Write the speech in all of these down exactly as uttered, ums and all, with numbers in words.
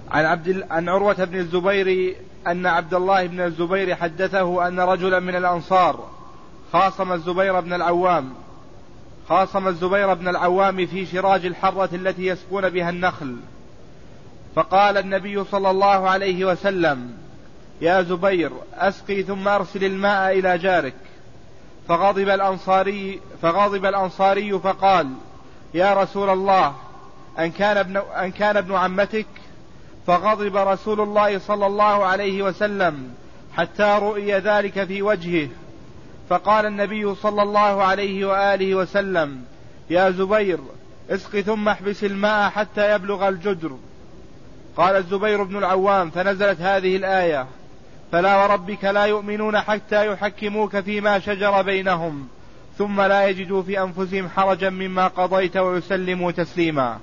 عن عبد عن عروة بن الزبير أن عبد الله بن الزبير حدثه أن رجلا من الأنصار خاصم الزبير بن العوام خاصم الزبير بن العوام في شراج الحرة التي يسقون بها النخل، فقال النبي صلى الله عليه وسلم: يا زبير أسقي ثم أرسل الماء إلى جارك. فغضب الأنصاري فغضب الأنصاري فقال: يا رسول الله أن كان ابن, أن كان ابن عمتك؟ فغضب رسول الله صلى الله عليه وسلم حتى رؤي ذلك في وجهه، فقال النبي صلى الله عليه وآله وسلم: يا زبير اسق ثم احبس الماء حتى يبلغ الجدر. قال الزبير بن العوام: فنزلت هذه الآية: فلا وربك لا يؤمنون حتى يحكموك فيما شجر بينهم ثم لا يجدوا في أنفسهم حرجا مما قضيت ويسلموا تسليما.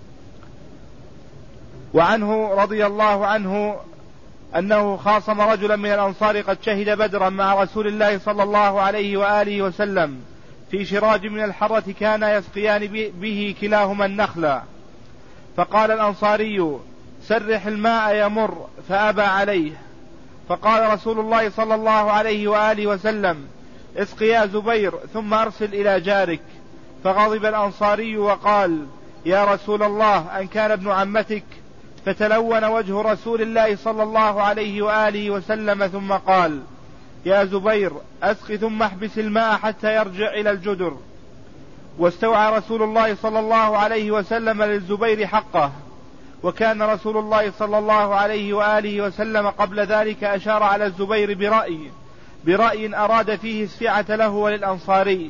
وعنه رضي الله عنه أنه خاصم رجلا من الأنصار قد شهد بدرا مع رسول الله صلى الله عليه وآله وسلم في شراج من الحرة كان يسقيان به كلاهما النخلا، فقال الأنصاري: سرح الماء يمر، فأبى عليه. فقال رسول الله صلى الله عليه وآله وسلم: اسق يا زبير ثم أرسل إلى جارك. فغضب الأنصاري وقال: يا رسول الله أن كان ابن عمتك؟ فتلون وجه رسول الله صلى الله عليه وآله وسلم ثم قال: يا زبير أسق ثم احبس الماء حتى يرجع إلى الجدر. واستوعى رسول الله صلى الله عليه وسلم للزبير حقه، وكان رسول الله صلى الله عليه وآله وسلم قبل ذلك أشار على الزبير برأي برأي أراد فيه السعة له وللأنصاري.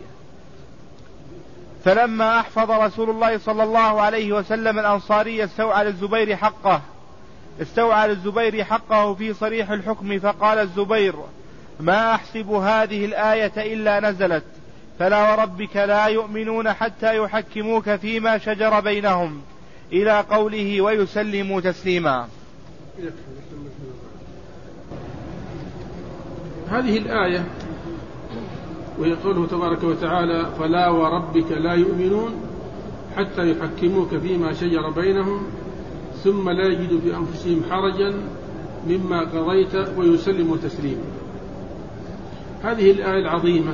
فلما أحفظ رسول الله صلى الله عليه وسلم الأنصاري استوعى للزبير حقه استوعى للزبير حقه في صريح الحكم، فقال الزبير: ما أحسب هذه الآية إلا نزلت: فلا وربك لا يؤمنون حتى يحكموك فيما شجر بينهم، إلى قوله ويسلموا تسليما. هذه الآية وهي قوله تبارك وتعالى: فلا وربك لا يؤمنون حتى يحكموك فيما شجر بينهم ثم لا يجدوا في أنفسهم حرجا مما قضيت ويسلموا تسليما. هذه الآية العظيمة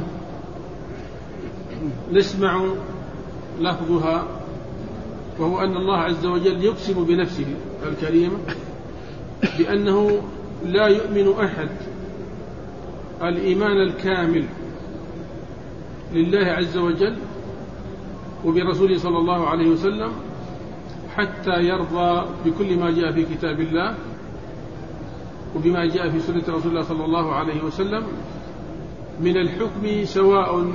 نسمع لفظها، وهو أن الله عز وجل يقسم بنفسه الكريمة بأنه لا يؤمن أحد الإيمان الكامل لله عز وجل وبرسوله صلى الله عليه وسلم حتى يرضى بكل ما جاء في كتاب الله وبما جاء في سنة رسول الله صلى الله عليه وسلم من الحكم، سواء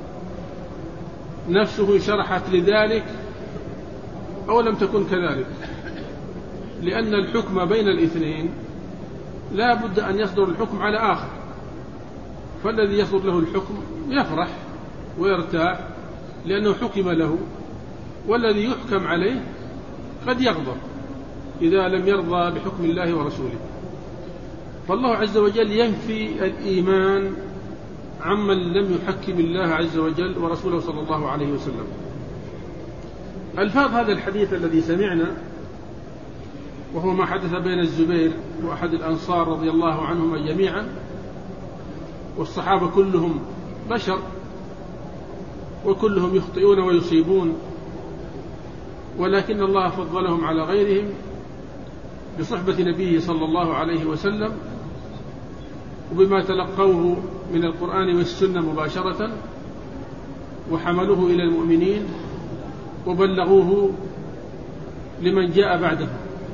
نفسه شرحت لذلك أو لم تكن كذلك، لأن الحكم بين الاثنين لا بد أن يصدر الحكم على آخر، فالذي يصدر له الحكم يفرح ويرتاع لأنه حكم له، والذي يحكم عليه قد يغضب إذا لم يرضى بحكم الله ورسوله. فالله عز وجل ينفي الإيمان عمن لم يحكم الله عز وجل ورسوله صلى الله عليه وسلم. ألفاظ هذا الحديث الذي سمعنا وهو ما حدث بين الزبير وأحد الأنصار رضي الله عنهم جميعا، والصحابة كلهم بشر وكلهم يخطئون ويصيبون، ولكن الله فضلهم على غيرهم بصحبة نبيه صلى الله عليه وسلم وبما تلقوه من القرآن والسنة مباشرة وحملوه إلى المؤمنين وبلغوه لمن جاء بعدهم.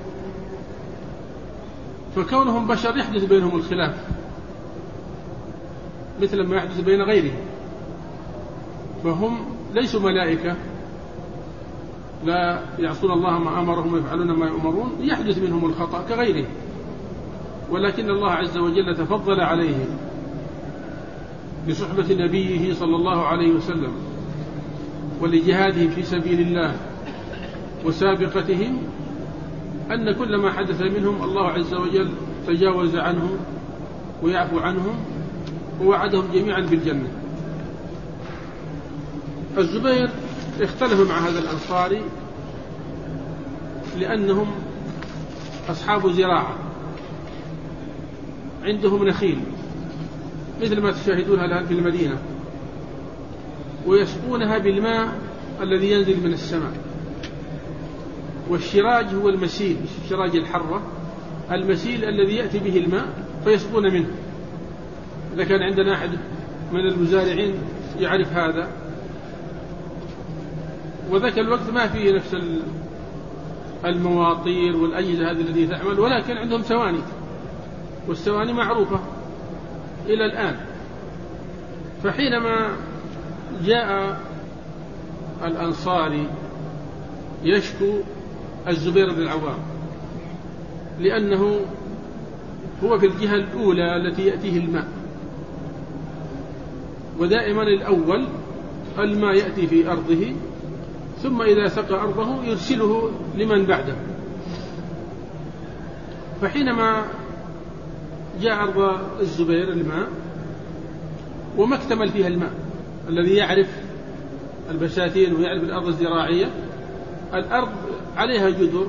فكونهم بشر يحدث بينهم الخلاف مثل ما يحدث بين غيرهم، فهم ليسوا ملائكة لا يعصون الله ما أمرهم ويفعلون ما يؤمرون، يحدث منهم الخطأ كغيرهم، ولكن الله عز وجل تفضل عليهم بصحبة نبيه صلى الله عليه وسلم ولجهادهم في سبيل الله وسابقتهم، أن كل ما حدث منهم الله عز وجل تجاوز عنه ويعفو عنهم ووعدهم جميعا بالجنة. الزبير اختلف مع هذا الأنصاري لأنهم أصحاب زراعة عندهم نخيل مثل ما تشاهدونها الآن في المدينة، ويسقونها بالماء الذي ينزل من السماء، والشراج هو المسيل، الشراج الحرة المسيل الذي يأتي به الماء فيسقون منه. إذا كان عندنا أحد من المزارعين يعرف هذا، وذاك الوقت ما فيه نفس المواطير والأجهزة هذه التي تعمل، ولكن عندهم سواني، والسواني معروفة إلى الآن. فحينما جاء الأنصاري يشكو الزبير بن العوام لأنه هو في الجهة الأولى التي يأتيه الماء، ودائما الأول الماء يأتي في أرضه، ثم إذا سقى أرضه يرسله لمن بعده. فحينما جاء أرض الزبير الماء وما اكتمل فيها الماء، الذي يعرف البساتين ويعرف الأرض الزراعية، الأرض عليها جذر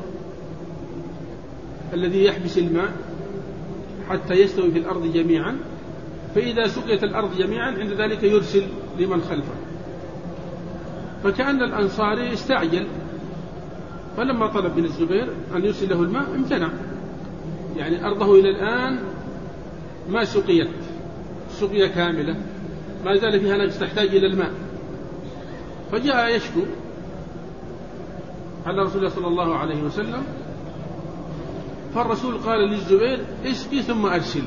الذي يحبس الماء حتى يستوي في الأرض جميعا، فإذا سقيت الأرض جميعا عند ذلك يرسل لمن خلفه. فكأن الأنصاري استعجل، فلما طلب من الزبير أن يرسل له الماء امتنع، يعني أرضه إلى الآن ما سقيت سقية كاملة، ما زال فيها نقص تحتاج إلى الماء. فجاء يشكو على رسول الله صلى الله عليه وسلم، فالرسول قال للزبير اسقي ثم أرسل.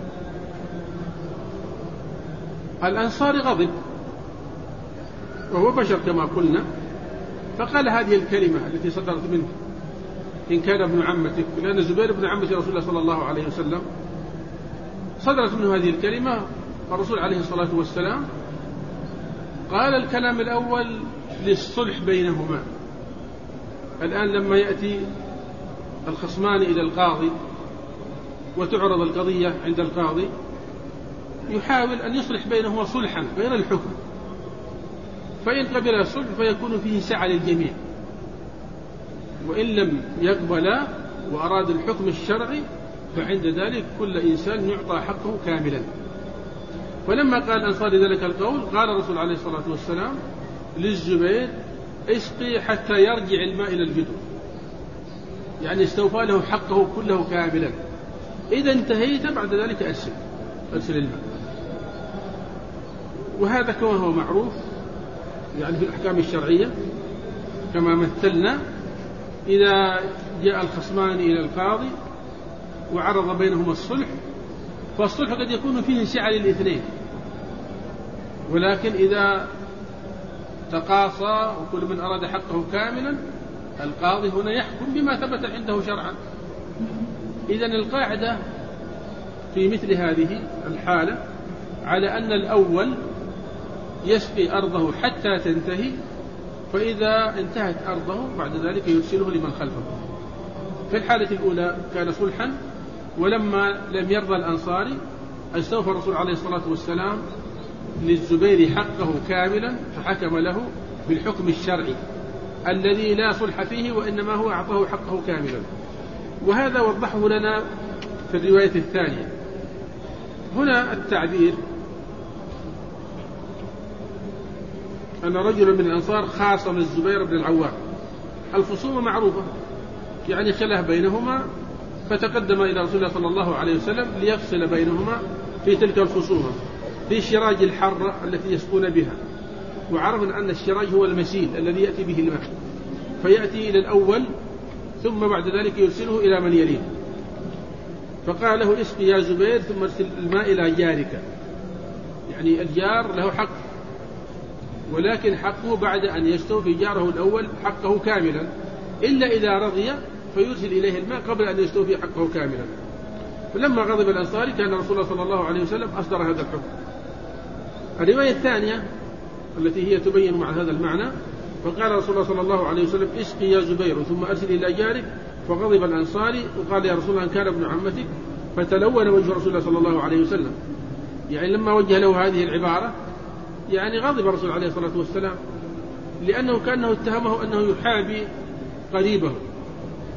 الأنصاري غضب وهو بشر كما قلنا، فقال هذه الكلمة التي صدرت منه إن كان ابن عمتك، لأن الزبير ابن عمة رسول الله صلى الله عليه وسلم، صدرت منه هذه الكلمة. الرسول عليه الصلاة والسلام قال الكلام الأول للصلح بينهما. الآن لما يأتي الخصمان إلى القاضي وتعرض القضية عند القاضي، يحاول أن يصلح بينهما صلحا غير الحكم، فإن قبل الصلح فيكون فيه سعة للجميع، وإن لم يقبل وأراد الحكم الشرعي فعند ذلك كل إنسان يعطى حقه كاملا. فلما قال الأنصاري ذلك القول، قال الرسول عليه الصلاة والسلام للزبير اسقي حتى يرجع الماء إلى الجدر، يعني استوفى له حقه كله كاملا، إذا انتهيت بعد ذلك أرسل أرسل الماء. وهذا كما هو معروف يعني في الأحكام الشرعية كما مثلنا، إذا جاء الخصمان إلى القاضي وعرض بينهما الصلح، فالصلح قد يكون فيه سعة للاثنين، ولكن إذا تقاصى وكل من أراد حقه كاملا، القاضي هنا يحكم بما ثبت عنده شرعا. إذن القاعدة في مثل هذه الحالة على أن الأول يسقي أرضه حتى تنتهي، فإذا انتهت أرضه بعد ذلك يرسله لمن خلفه. في الحالة الأولى كان صلحا، ولما لم يرضى الأنصاري استوفى الرسول عليه الصلاة والسلام للزبير حقه كاملا، فحكم له بالحكم الشرعي الذي لا صلح فيه، وإنما هو أعطاه حقه كاملا. وهذا وضحه لنا في الرواية الثانية. هنا التعبير أن رجلا من الأنصار خاصم الزبير بن العوام، الخصومة معروفة، يعني خلاف بينهما، فتقدم إلى رسول الله صلى الله عليه وسلم ليفصل بينهما في تلك الخصومة في شراج الحرة التي يسقون بها. وعرفنا أن الشراج هو المسيل الذي يأتي به الماء، فيأتي إلى الأول ثم بعد ذلك يرسله إلى من يليه. فقال له اسقي يا زبير ثم ارسل الماء إلى جارك، يعني الجار له حق، ولكن حقه بعد أن يستوفي جاره الأول حقه كاملا، إلا إذا رضي فيرسل إليه الماء قبل أن يستوفي حقه كاملا. فلما غضب الأنصاري كان رسول الله صلى الله عليه وسلم أصدر هذا الحكم. الرواية الثانية التي هي تبين مع هذا المعنى، فقال رسول الله صلى الله عليه وسلم اسقي يا زبير ثم أرسل إلى جارك، فغضب الأنصاري وقال يا رسول الله إن كان ابن عمتك، فتلون وجه رسول الله صلى الله عليه وسلم، يعني لما وجه له هذه العبارة يعني غضب الرسول عليه الصلاة والسلام، لأنه كأنه اتهمه أنه يحابي قريبه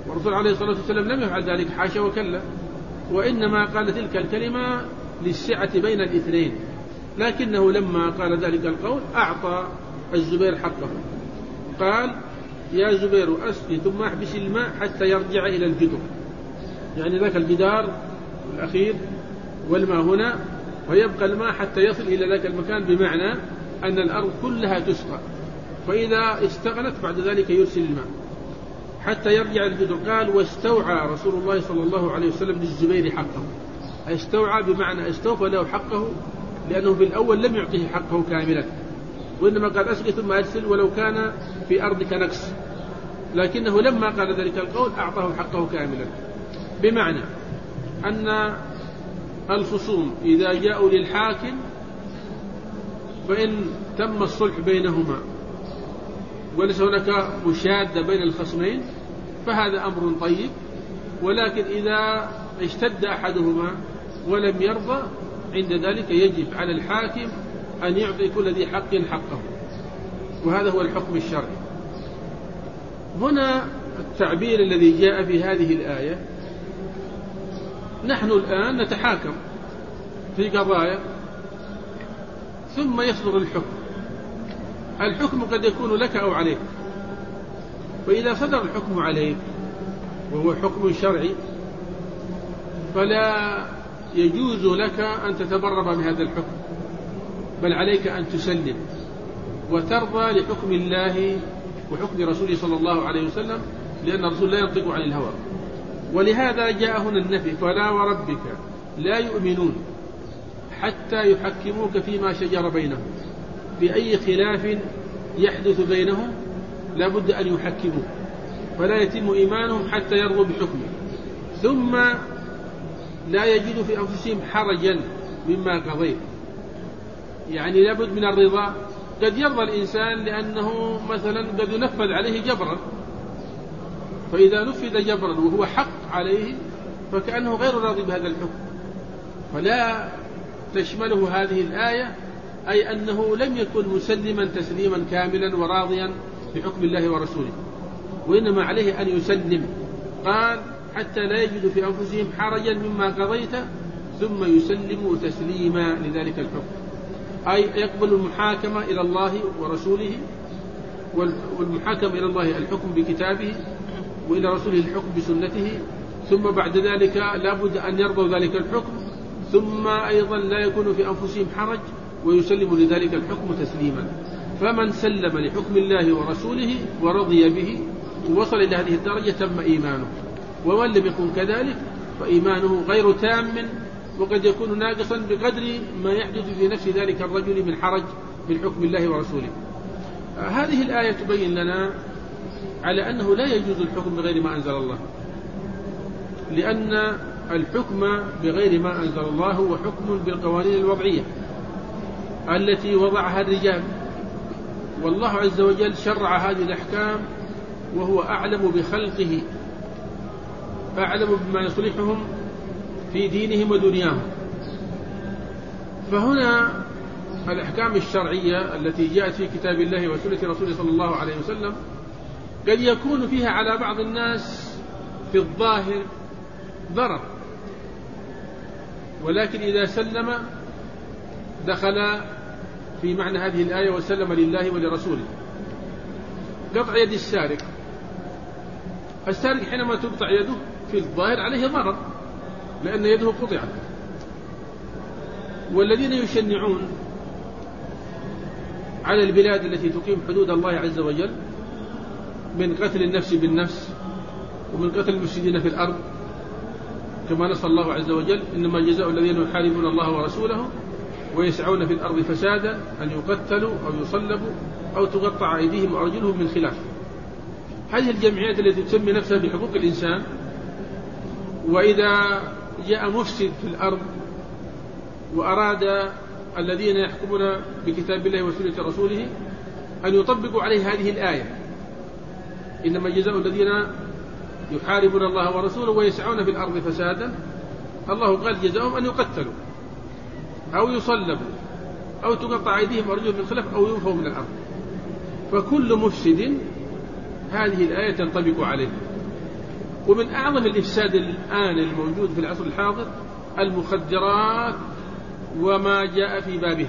والرسول عليه الصلاة والسلام لم يفعل ذلك، حاشا وكلا، وإنما قال تلك الكلمة للسعة بين الاثنين، لكنه لما قال ذلك القول أعطى الزبير حقه، قال يا زبير أسقي ثم احبس الماء حتى يرجع إلى الجدر، يعني ذاك الجدار الأخير والماء هنا، ويبقى الماء حتى يصل إلى ذاك المكان، بمعنى أن الأرض كلها تسقى، فإذا استغنت بعد ذلك يرسل الماء حتى يرجع الجدر. قال واستوعى رسول الله صلى الله عليه وسلم للزبير حقه، استوعى بمعنى استوفى له حقه، لأنه في الأول لم يعطيه حقه كاملا، وإنما قال أسقي ثم أرسل ولو كان في أرضك نقص، لكنه لما قال ذلك القول أعطاه حقه كاملا، بمعنى أن الخصوم إذا جاءوا للحاكم فإن تم الصلح بينهما وليس هناك مشادة بين الخصمين فهذا أمر طيب، ولكن إذا اشتد أحدهما ولم يرضى عند ذلك يجب على الحاكم أن يعطي كل ذي حق حقه، وهذا هو الحكم الشرعي. هنا التعبير الذي جاء في هذه الآية، نحن الآن نتحاكم في قضايا ثم يصدر الحكم، الحكم قد يكون لك أو عليك، فإذا صدر الحكم عليك وهو حكم شرعي فلا يجوز لك أن تتبرب بهذا الحكم، بل عليك أن تسلم وترضى لحكم الله وحكم رسوله صلى الله عليه وسلم، لأن الرسول لا ينطق عن الهوى. ولهذا جاء هنا النفي، فلا وربك لا يؤمنون حتى يحكموك فيما شجر بينهم، في أي خلاف يحدث بينهم لا بد أن يحكموا، فلا يتم إيمانهم حتى يرضوا بحكمه، ثم لا يجد في أنفسهم حرجا مما قضيت، يعني لا بد من الرضا. قد يرضى الإنسان لأنه مثلا قد ينفذ عليه جبرا، فإذا نفذ جبرا وهو حق عليه فكأنه غير راضي بهذا الحكم، فلا تشمله هذه الآية، أي أنه لم يكن مسلما تسليما كاملا وراضيا بحكم الله ورسوله، وإنما عليه أن يسلم. قال حتى لا يجد في أنفسهم حرجا مما قضيت ثم يسلموا تسليما لذلك الحكم، أي يقبل المحاكمة إلى الله ورسوله، والمحاكمة إلى الله الحكم بكتابه، وإلى رسوله الحكم بسنته، ثم بعد ذلك لا بد أن يرضوا ذلك الحكم، ثم أيضا لا يكون في أنفسهم حرج ويسلم لذلك الحكم تسليما. فمن سلم لحكم الله ورسوله ورضي به ووصل إلى هذه الدرجة تم إيمانه، ومن لم يكن كذلك فإيمانه غير تام، وقد يكون ناقصا بقدر ما يحدث في نفس ذلك الرجل من حرج من حكم الله ورسوله. هذه الآية تبين لنا على أنه لا يجوز الحكم بغير ما أنزل الله، لأن الحكم بغير ما أنزل الله هو حكم بالقوانين الوضعية التي وضعها الرجال، والله عز وجل شرع هذه الأحكام وهو أعلم بخلقه، أعلم بما يصلحهم في دينهم ودنياهم. فهنا الأحكام الشرعية التي جاءت في كتاب الله وسنة رسوله صلى الله عليه وسلم قد يكون فيها على بعض الناس في الظاهر ضرر، ولكن إذا سلم دخل في معنى هذه الآية وسلم لله ولرسوله. قطع يد السارق، السارق حينما تقطع يده في الظاهر عليه ضرر لأن يده قطعت، والذين يشنعون على البلاد التي تقيم حدود الله عز وجل من قتل النفس بالنفس ومن قتل المفسدين في الأرض، كما نص الله عز وجل إنما جزاء الذين يحاربون الله ورسوله ويسعون في الأرض فسادا أن يقتلوا أو يصلبوا أو تقطع أيديهم وأرجلهم من خلاف. هذه الجمعيات التي تسمي نفسها بحقوق الإنسان، وإذا جاء مفسد في الأرض وأراد الذين يحكمون بكتاب الله وسنة رسوله أن يطبقوا عليه هذه الآية إنما جزاء الذين يحاربون الله ورسوله ويسعون في الأرض فسادا، الله قال جزاؤهم أن يقتلوا أو يصلبوا أو تقطع أيديهم وأرجلهم من خلاف أو ينفوا من الأرض. فكل مفسد هذه الآية تنطبق عليه، ومن أعظم الإفساد الآن الموجود في العصر الحاضر المخدرات وما جاء في بابها،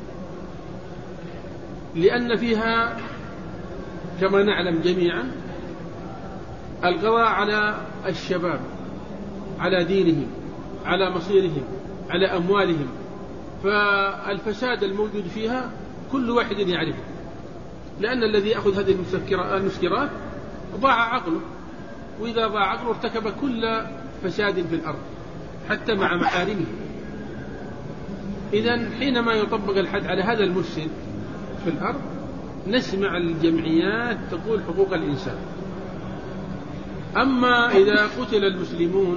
لأن فيها كما نعلم جميعا القضاء على الشباب، على دينهم، على مصيرهم، على أموالهم. فالفساد الموجود فيها كل واحد يعرفه، لأن الذي يأخذ هذه المسكرات ضاع عقله، وإذا ضاع عقله ارتكب كل فساد في الأرض حتى مع محارمه. إذن حينما يطبق الحد على هذا المفسد في الأرض نسمع الجمعيات تقول حقوق الإنسان. أما إذا قتل المسلمون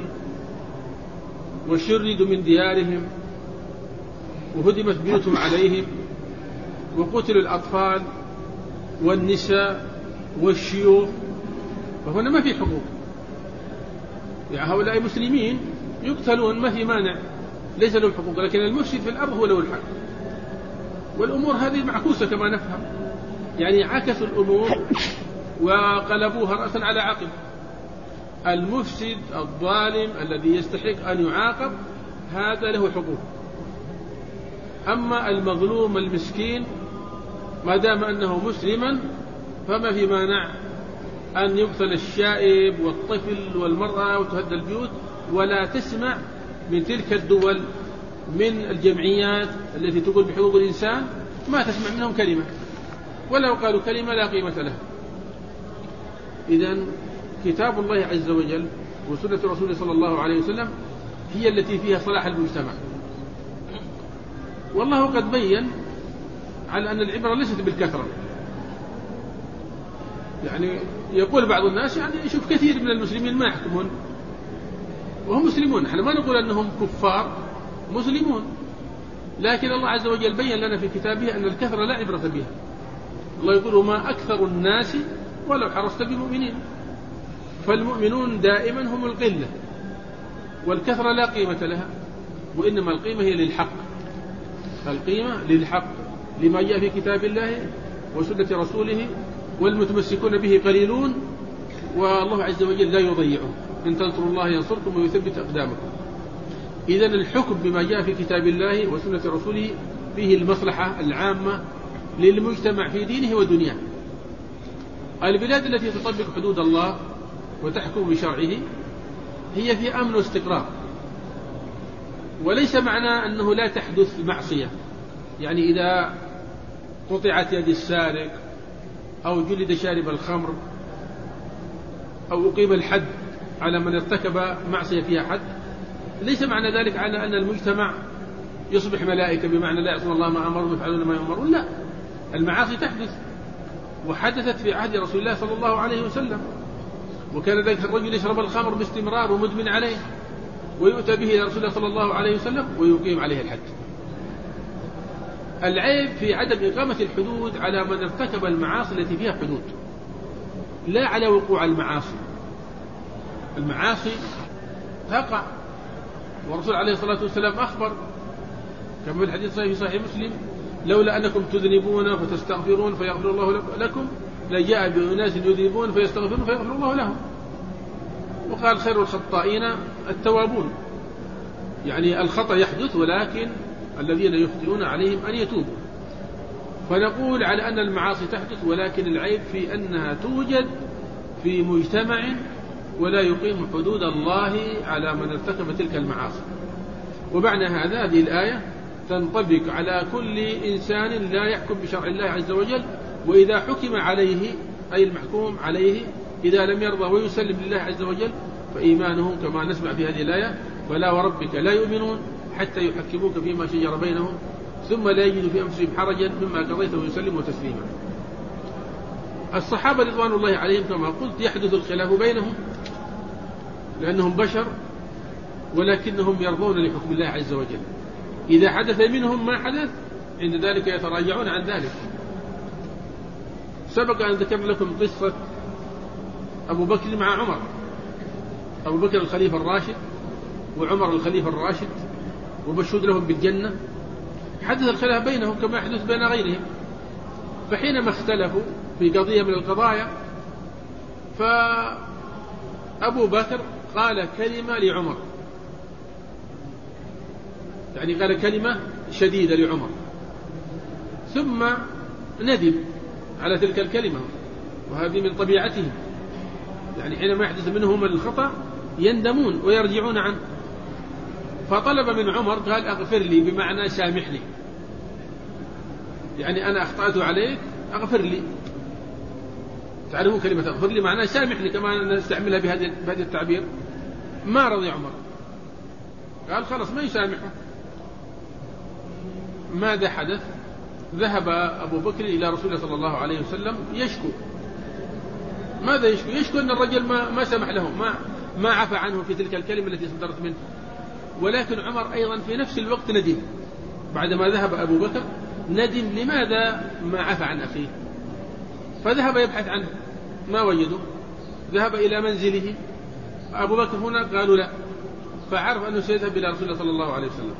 وشردوا من ديارهم وهدمت بيوتهم عليهم وقتلوا الأطفال والنساء والشيوخ، فهنا ما في حقوق، يعني هؤلاء مسلمين يقتلون ما في مانع، ليس لهم حقوق، لكن المفسد في الأرض هو له الحق. والأمور هذه معكوسة كما نفهم، يعني عكسوا الأمور وقلبوها رأسا على عقب. المفسد الظالم الذي يستحق أن يعاقب هذا له حقوق، أما المظلوم المسكين ما دام أنه مسلما فما في مانع أن يقتل الشائب والطفل والمرأة وتهدى البيوت. ولا تسمع من تلك الدول من الجمعيات التي تقول بحقوق الإنسان ما تسمع منهم كلمة، ولو قالوا كلمة لا قيمة لها. إذن كتاب الله عز وجل وسنة رسوله صلى الله عليه وسلم هي التي فيها صلاح المجتمع. والله قد بين على أن العبرة ليست بالكثرة، يعني يقول بعض الناس يعني يشوف كثير من المسلمين ما يحكمون وهم مسلمون، نحن ما نقول أنهم كفار، مسلمون، لكن الله عز وجل بين لنا في كتابه أن الكثرة لا عبرة بها. الله يقول ما أكثر الناس ولو حرصت بمؤمنين، فالمؤمنون دائما هم القلة، والكثرة لا قيمة لها، وإنما القيمة هي للحق، القيمة للحق لما جاء في كتاب الله وسنة رسوله، والمتمسكون به قليلون والله عز وجل لا يضيعه، إن تنصروا الله ينصركم ويثبت أقدامكم. إذن الحكم بما جاء في كتاب الله وسنة رسوله فيه المصلحة العامة للمجتمع في دينه ودنياه. البلاد التي تطبق حدود الله وتحكم بشرعه هي في أمن واستقرار، وليس معنى أنه لا تحدث معصية، يعني إذا قطعت يد السارق أو جلد شارب الخمر أو أقيم الحد على من ارتكب معصية فيها حد، ليس معنى ذلك على أن المجتمع يصبح ملائكة بمعنى لا يعصون الله ما أمرهم ويفعلون ما يؤمرون، لا، المعاصي تحدث، وحدثت في عهد رسول الله صلى الله عليه وسلم، وكان ذلك الرجل يشرب الخمر باستمرار ومدمن عليه، ويؤتى به إلى رسول الله صلى الله عليه وسلم ويقيم عليه الحد. العيب في عدم إقامة الحدود على من ارتكب المعاصي التي فيها حدود، لا على وقوع المعاصي. المعاصي تقع، والرسول عليه الصلاة والسلام أخبر كما في الحديث الصحيح في صحيح مسلم لولا أنكم تذنبون فتستغفرون فيغفر الله لكم لجاء بأناس يذنبون فيستغفرون فيغفر الله لهم. وقال خير الخطائين التوابون، يعني الخطأ يحدث ولكن الذين يخطئون عليهم أن يتوبوا. فنقول على أن المعاصي تحدث، ولكن العيب في أنها توجد في مجتمع ولا يقيم حدود الله على من ارتكب تلك المعاصي. ومعنى هذا هذه الآية تنطبق على كل إنسان لا يحكم بشرع الله عز وجل، وإذا حكم عليه أي المحكوم عليه إذا لم يرضى ويسلم لله عز وجل فإيمانه كما نسمع في هذه الآية فلا وربك لا يؤمنون حتى يحكموك فيما شجر بينهم ثم لا يجدوا في أنفسهم حرجا مما قضيت ويسلموا تسليما. الصحابة رضوان الله عليهم كما قلت يحدث الخلاف بينهم لأنهم بشر، ولكنهم يرضون لحكم الله عز وجل. إذا حدث منهم ما حدث عند ذلك يتراجعون عن ذلك. سبق أن ذكر لكم قصة أبو بكر مع عمر، أبو بكر الخليفة الراشد وعمر الخليفة الراشد ومشهود لهم بالجنة. حدث الخلاف بينهم كما يحدث بين غيرهم، فحينما اختلفوا في قضية من القضايا أبو بكر قال كلمة لعمر، يعني قال كلمة شديدة لعمر، ثم ندم على تلك الكلمة، وهذه من طبيعتهم، يعني حينما يحدث منهم الخطأ يندمون ويرجعون عنه. فطلب من عمر قال أغفر لي، بمعنى سامحني، يعني أنا أخطأت عليك أغفر لي. تعرفون كلمة أغفر لي معناها سامحني، كما نستعملها بهذا التعبير. ما رضي عمر، قال خلاص ما يسامحه. ماذا حدث؟ ذهب أبو بكر إلى رسول الله صلى الله عليه وسلم يشكو. ماذا يشكو؟ يشكو أن الرجل ما, ما سمح له، ما, ما عفى عنه في تلك الكلمة التي صدرت منه. ولكن عمر أيضا في نفس الوقت ندم، بعدما ذهب أبو بكر ندم لماذا ما عفى عن أخيه، فذهب يبحث عنه ما وجده. ذهب إلى منزله، أبو بكر هنا قالوا لا، فعرف أنه سيذهب إلى رسول الله صلى الله عليه وسلم.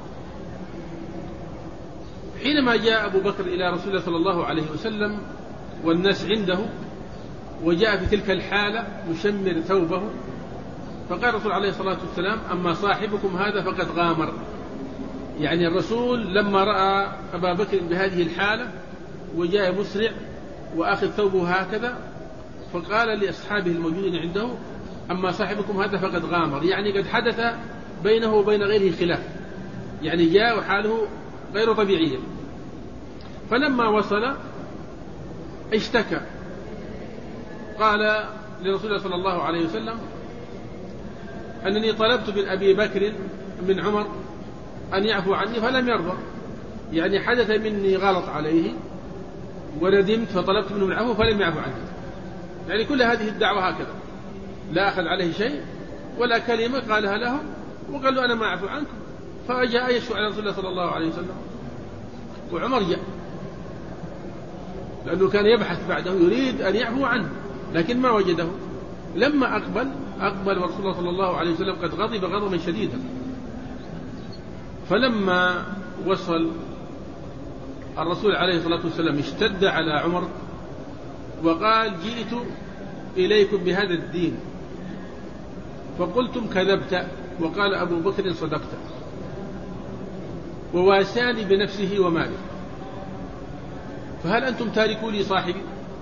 حينما جاء أبو بكر إلى رسول الله صلى الله عليه وسلم والناس عنده، وجاء في تلك الحالة يشمر ثوبه، فقال الرسول عليه الصلاة والسلام أما صاحبكم هذا فقد غامر. يعني الرسول لما رأى أبا بكر بهذه الحالة وجاء مسرع وأخذ ثوبه هكذا، فقال لأصحابه الموجودين عنده أما صاحبكم هذا فقد غامر، يعني قد حدث بينه وبين غيره خلاف، يعني جاء وحاله غير طبيعية. فلما وصل اشتكى، قال لرسول الله صلى الله عليه وسلم أنني طلبت من أبي بكر من عمر أن يعفو عني فلم يرضى، يعني حدث مني غلط عليه وندمت فطلبت منه العفو فلم يعفو عني. يعني كل هذه الدعوة هكذا، لا أخذ عليه شيء ولا كلمة قالها له، وقال له أنا ما أعفو عنكم. فجاء يشفع على رسول الله صلى الله عليه وسلم، وعمر جاء لأنه كان يبحث بعده يريد أن يعفو عنه لكن ما وجده. لما أقبل أقبل ورسول الله صلى الله عليه وسلم قد غضب غضبا شديدا. فلما وصل الرسول عليه الصلاة والسلام اشتد على عمر وقال جئت إليكم بهذا الدين فقلتم كذبت، وقال أبو بكر صدقت، وواساني بنفسه وماله، فهل أنتم تاركوا لي صاحبي؟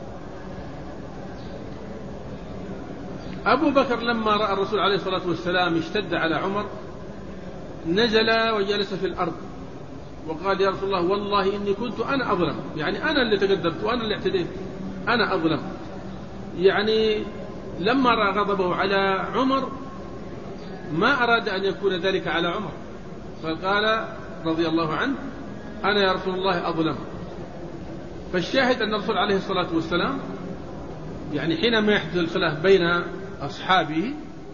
أبو بكر لما رأى الرسول عليه الصلاة والسلام اشتد على عمر نزل وجلس في الأرض وقال يا رسول الله والله إني كنت أنا أظلم، يعني أنا اللي تقدمت وأنا اللي اعتديت، أنا أظلم. يعني لما رأى غضبه على عمر ما أراد أن يكون ذلك على عمر، فقال رضي الله عنه أنا يا رسول الله أظلم. فالشاهد أن الرسول عليه الصلاة والسلام يعني حينما يحدث الخلاف بين أصحابه،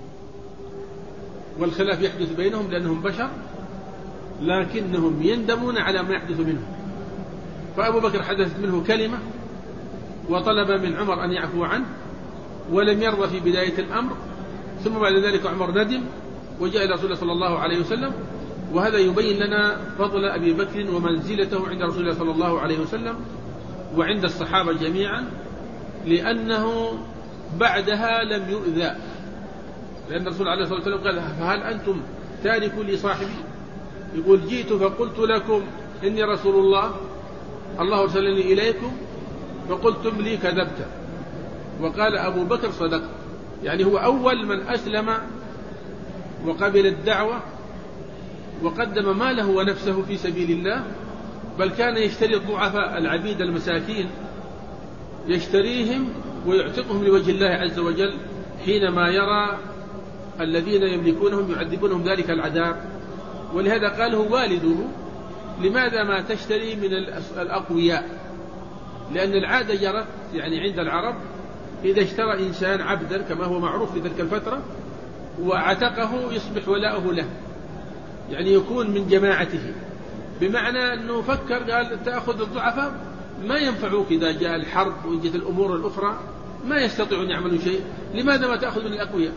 والخلاف يحدث بينهم لأنهم بشر لكنهم يندمون على ما يحدث منهم. فأبو بكر حدثت منه كلمة وطلب من عمر أن يعفو عنه ولم يرضى في بداية الأمر، ثم بعد ذلك عمر ندم وجاء إلى رسول الله صلى الله عليه وسلم. وهذا يبين لنا فضل أبي بكر ومنزلته عند رسول الله صلى الله عليه وسلم وعند الصحابة جميعا، لأنه بعدها لم يؤذى، لأن الرسول عليه الصلاة والسلام قال فهل أنتم تاركوا لي صاحبي؟ يقول جئت فقلت لكم إني رسول الله الله أرسلني إليكم فقلتم لي كذبت، وقال أبو بكر صدق. يعني هو أول من أسلم وقبل الدعوة وقدم ماله ونفسه في سبيل الله، بل كان يشتري الضعفاء العبيد المساكين يشتريهم ويعتقهم لوجه الله عز وجل حينما يرى الذين يملكونهم يعذبونهم ذلك العذاب. ولهذا قاله والده لماذا ما تشتري من الأقوياء؟ لأن العادة جرت يعني عند العرب إذا اشترى إنسان عبدا كما هو معروف في تلك الفترة وعتقه يصبح ولاؤه له، يعني يكون من جماعته، بمعنى أنه فكر قال تأخذ الضعفاء ما ينفعوك إذا جاء الحرب وجت الأمور الأخرى ما يستطيعون يعملوا شيء، لماذا ما تأخذ من الأقوياء؟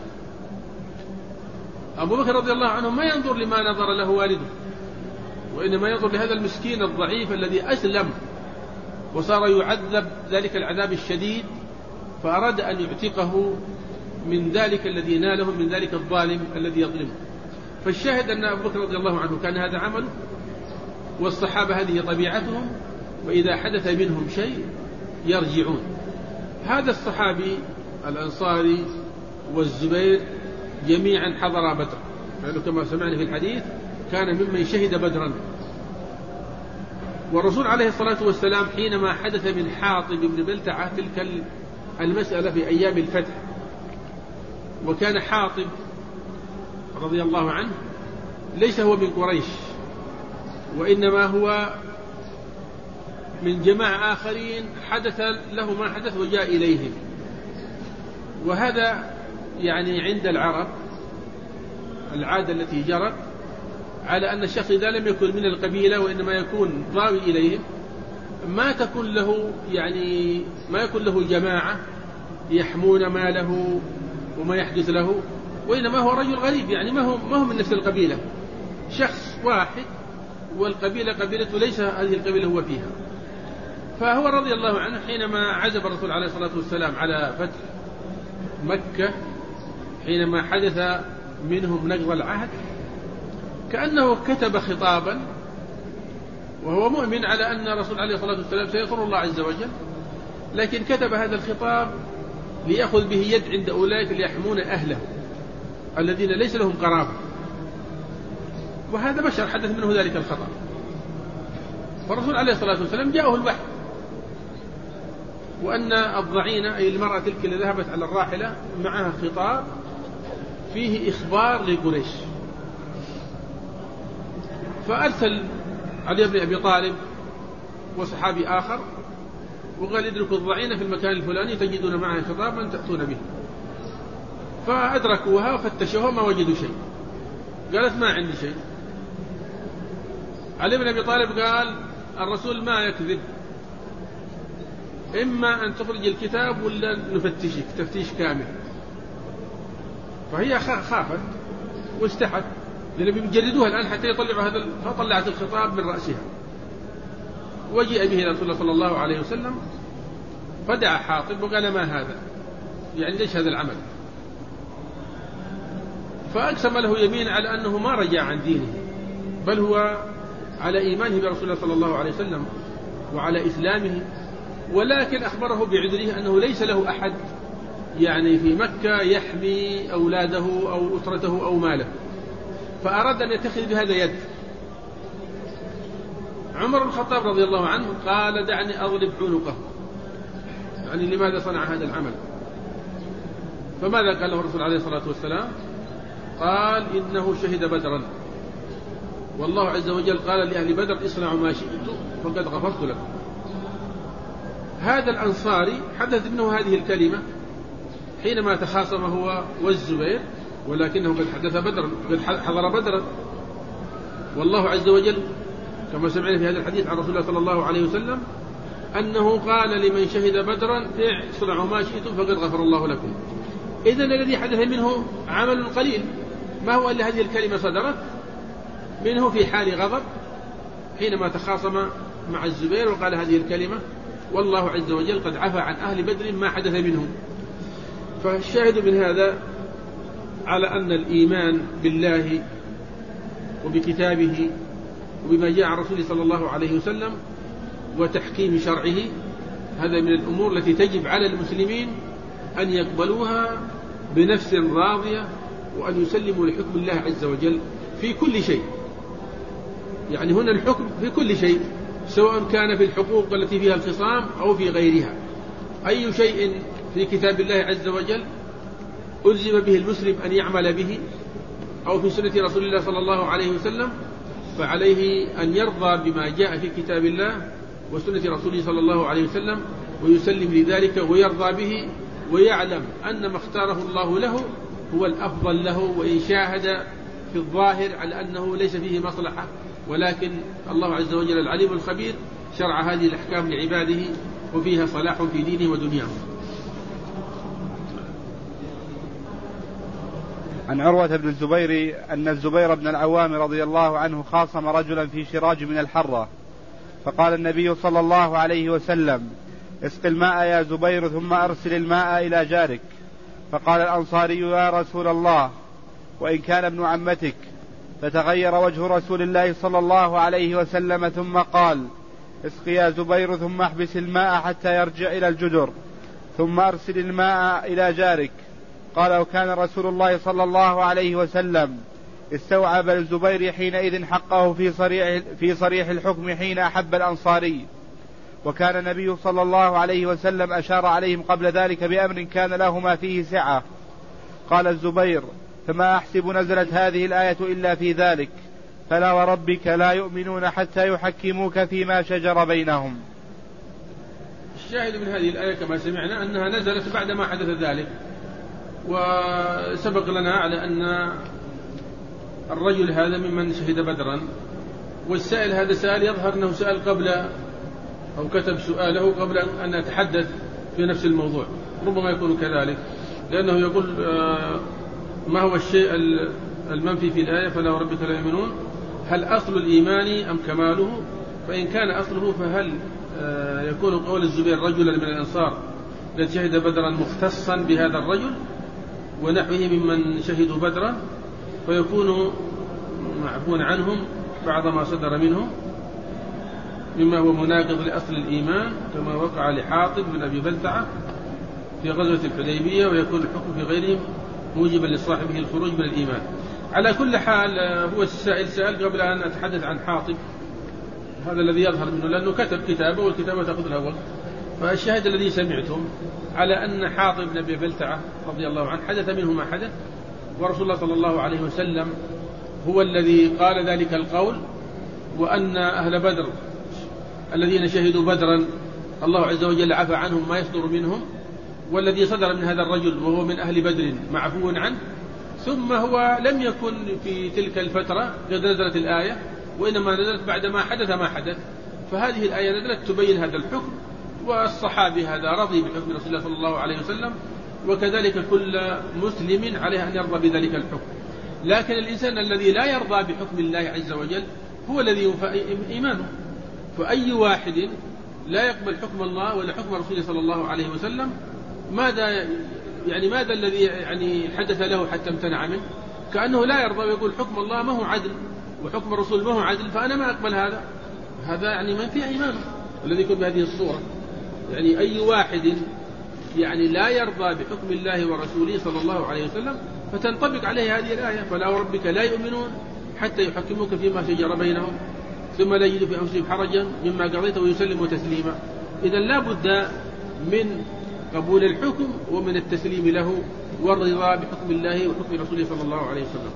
أبو بكر رضي الله عنه ما ينظر لما نظر له والده، وإنما ينظر لهذا المسكين الضعيف الذي أسلم وصار يعذب ذلك العذاب الشديد، فأراد أن يعتقه من ذلك الذي ناله من ذلك الظالم الذي يظلمه. فالشاهد أن أبو بكر رضي الله عنه كان هذا عمله، والصحابة هذه طبيعتهم، وإذا حدث منهم شيء يرجعون. هذا الصحابي الأنصاري والزبير جميعا حضر بدر، لأنه كما سمعنا في الحديث كان ممن شهد بدرا. والرسول عليه الصلاة والسلام حينما حدث من حاطب بن بلتعة تلك المسألة في أيام الفتح، وكان حاطب رضي الله عنه ليس هو من قريش، وإنما هو من جماعة آخرين حدث له ما حدث وجاء إليهم. وهذا يعني عند العرب العادة التي جرت على أن الشخص إذا لم يكن من القبيلة وإنما يكون ضاوي إليهم ما تكون له يعني ما يكون له جماعة يحمون ماله وما يحدث له، وإنما هو رجل غريب، يعني ما هو ما هو من نفس القبيلة، شخص واحد والقبيلة قبيلته ليس هذه القبيلة هو فيها. فهو رضي الله عنه حينما عزب الرسول عليه الصلاة والسلام على فتح مكة، حينما حدث منهم نقض العهد، كأنه كتب خطابا وهو مؤمن على أن الرسول عليه الصلاة والسلام سينصر الله عز وجل، لكن كتب هذا الخطاب ليأخذ به يد عند أولئك اللي يحمون أهله الذين ليس لهم قرابة، وهذا بشر حدث منه ذلك الخطأ. فالرسول عليه الصلاة والسلام جاءه الوحي وأن الضعينة أي المرأة تلك اللي ذهبت على الراحلة معها خطاب فيه إخبار لقريش. فأرسل علي بن أبي طالب وصحابي آخر وقال ادركوا الضعينة في المكان الفلاني تجدون معها خطابا تأتون به. فأدركوها وفتشوها ما وجدوا شيء، قالت ما عندي شيء. علي بن أبي طالب قال الرسول ما يكذب، إما أن تخرج الكتاب ولا نفتشك تفتيش كامل. فهي خافت واستحت لأنهم يجردوها الآن حتى يطلعوا هذا، فطلعت الخطاب من رأسها وجيء به رسول الله صلى الله عليه وسلم، فدعا حاطب وقال ما هذا، يعني ليش هذا العمل؟ فأقسم له يمين على أنه ما رجع عن دينه، بل هو على إيمانه برسول الله صلى الله عليه وسلم وعلى إسلامه، ولكن أخبره بعذره أنه ليس له أحد يعني في مكة يحمي أولاده أو أسرته أو ماله، فأراد أن يتخذ بهذا يد. عمر الخطاب رضي الله عنه قال دعني أضرب عنقه، يعني لماذا صنع هذا العمل؟ فماذا قال له الرسول عليه الصلاة والسلام؟ قال إنه شهد بدرا، والله عز وجل قال لأهل بدر اصنعوا ما شئتم فقد غفرت لكم. هذا الأنصاري حدث منه هذه الكلمة حينما تخاصم هو والزبير، ولكنه قد حدث بدرا، قد حضر بدرا، والله عز وجل كما سمعنا في هذا الحديث عن رسول الله صلى الله عليه وسلم أنه قال لمن شهد بدرا اصنعوا ما شئتم فقد غفر الله لكم. إذن الذي حدث منه عمل قليل، ما هو إلا هذه الكلمة صدرت منه في حال غضب حينما تخاصم مع الزبير وقال هذه الكلمة، والله عز وجل قد عفى عن أهل بدر ما حدث منهم. فالشاهد من هذا على أن الإيمان بالله وبكتابه وبما جاء عن رسوله صلى الله عليه وسلم وتحكيم شرعه هذا من الأمور التي تجب على المسلمين أن يقبلوها بنفس راضية، وأن يسلموا لحكم الله عز وجل في كل شيء. يعني هنا الحكم في كل شيء، سواء كان في الحقوق التي فيها الخصام أو في غيرها. أي شيء في كتاب الله عز وجل ألزم به المسلم أن يعمل به أو في سنة رسول الله صلى الله عليه وسلم، فعليه أن يرضى بما جاء في كتاب الله وسنة رسوله صلى الله عليه وسلم ويسلم لذلك ويرضى به، ويعلم أن ما اختاره الله له هو الأفضل له، وإن شاهد في الظاهر على أنه ليس فيه مصلحة، ولكن الله عز وجل العليم الخبير شرع هذه الأحكام لعباده وفيها صلاح في دينه ودنياه. عن عروة بن الزبير أن الزبير بن العوام رضي الله عنه خاصم رجلا في شراج من الحرة، فقال النبي صلى الله عليه وسلم اسق الماء يا زبير ثم أرسل الماء إلى جارك. فقال الأنصاري يا رسول الله وإن كان ابن عمتك، فتغير وجه رسول الله صلى الله عليه وسلم ثم قال اسق يا زبير ثم احبس الماء حتى يرجع إلى الجدر ثم أرسل الماء إلى جارك. قال وكان رسول الله صلى الله عليه وسلم استوعب الزبير حينئذ حقه في صريح, في صريح الحكم حين أحب الأنصاري، وكان النبي صلى الله عليه وسلم أشار عليهم قبل ذلك بأمر كان لهما فيه سعة. قال الزبير فما أحسب نزلت هذه الآية إلا في ذلك، فلا وربك لا يؤمنون حتى يحكموك فيما شجر بينهم. الشاهد من هذه الآية كما سمعنا أنها نزلت بعد ما حدث ذلك، وسبق لنا على أن الرجل هذا ممن شهد بدرا، والسائل هذا سأل يظهر أنه سأل قبل أو كتب سؤاله قبل أن أتحدث في نفس الموضوع، ربما يكون كذلك، لأنه يقول ما هو الشيء المنفي في الآية فلا وربك لا يؤمنون، هل أصل الإيمان أم كماله؟ فإن كان أصله فهل يكون قول الزبير رجلا من الأنصار الذي شهد بدرا مختصا بهذا الرجل ونحوه ممن شهدوا بدرا، فيكون معفون عنهم بعض ما صدر منهم مما هو مناقض لأصل الإيمان كما وقع لحاطب بن أبي بلتعة في غزوة الحديبية، ويكون الحكم في غيرهم موجبا لصاحبه الخروج من الإيمان. على كل حال هو السائل سأل قبل أن أتحدث عن حاطب، هذا الذي يظهر منه لأنه كتب كتابه والكتابة تأخذ له وقت. فالشاهد الذي سمعتم على أن حاطب بن أبي بلتعة رضي الله عنه حدث منه ما حدث، ورسول الله صلى الله عليه وسلم هو الذي قال ذلك القول، وأن أهل بدر الذين شهدوا بدرا الله عز وجل عفى عنهم ما يصدر منهم، والذي صدر من هذا الرجل وهو من أهل بدر معفو عنه. ثم هو لم يكن في تلك الفترة قد نزلت الآية، وإنما نزلت بعد ما حدث ما حدث، فهذه الآية نزلت تبين هذا الحكم، والصحابي هذا رضي بحكم رسول الله صلى الله عليه وسلم، وكذلك كل مسلم عليه أن يرضى بذلك الحكم. لكن الإنسان الذي لا يرضى بحكم الله عز وجل هو الذي ينفى إيمانه، فأي واحد لا يقبل حكم الله ولا حكم رسوله صلى الله عليه وسلم ماذا يعني ماذا الذي يعني حدث له حتى امتنع منه؟ كأنه لا يرضى ويقول حكم الله ما هو عدل وحكم الرسول ما هو عدل فأنا ما أقبل هذا. هذا يعني من في إيمانه الذي يكون بهذه الصورة. يعني أي واحد يعني لا يرضى بحكم الله ورسوله صلى الله عليه وسلم فتنطبق عليه هذه الآية فلا وربك لا يؤمنون حتى يحكموك فيما شجر بينهم ثم لا يجد في أنفسهم حرجا مما قضيت ويسلموا تسليما. إذا لا بد من قبول الحكم ومن التسليم له والرضا بحكم الله وحكم رسوله صلى الله عليه وسلم.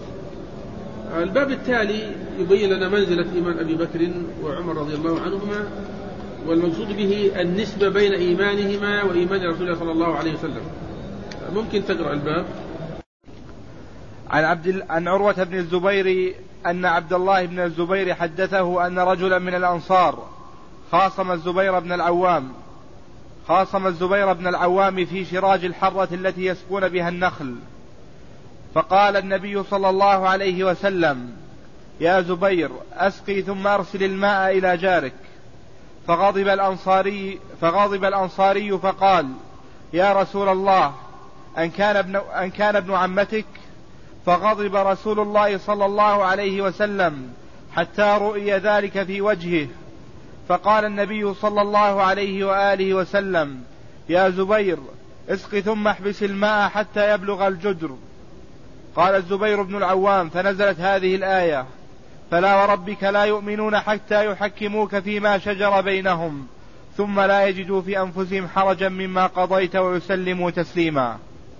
الباب التالي يبين لنا منزلة إيمان أبي بكر وعمر رضي الله عنهما، والمقصود به النسبة بين إيمانهما وإيمان رسول الله صلى الله عليه وسلم. ممكن تقرأ الباب. عن عبد عن عروة بن الزبير أن عبد الله بن الزبير حدثه أن رجلا من الأنصار خاصم الزبير بن العوام خاصم الزبير بن العوام في شراج الحرة التي يسقون بها النخل، فقال النبي صلى الله عليه وسلم يا زبير أسقي ثم أرسل الماء إلى جارك. فغضب الأنصاري فغضب الأنصاري فقال يا رسول الله أن كان ابن, أن كان ابن عمتك؟ فغضب رسول الله صلى الله عليه وسلم حتى رؤي ذلك في وجهه، فقال النبي صلى الله عليه وآله وسلم يا زبير اسق ثم احبس الماء حتى يبلغ الجدر. قال الزبير بن العوام فنزلت هذه الآية فلا وربك لا يؤمنون حتى يحكموك فيما شجر بينهم ثم لا يجدوا في أنفسهم حرجا مما قضيت ويسلموا تسليما.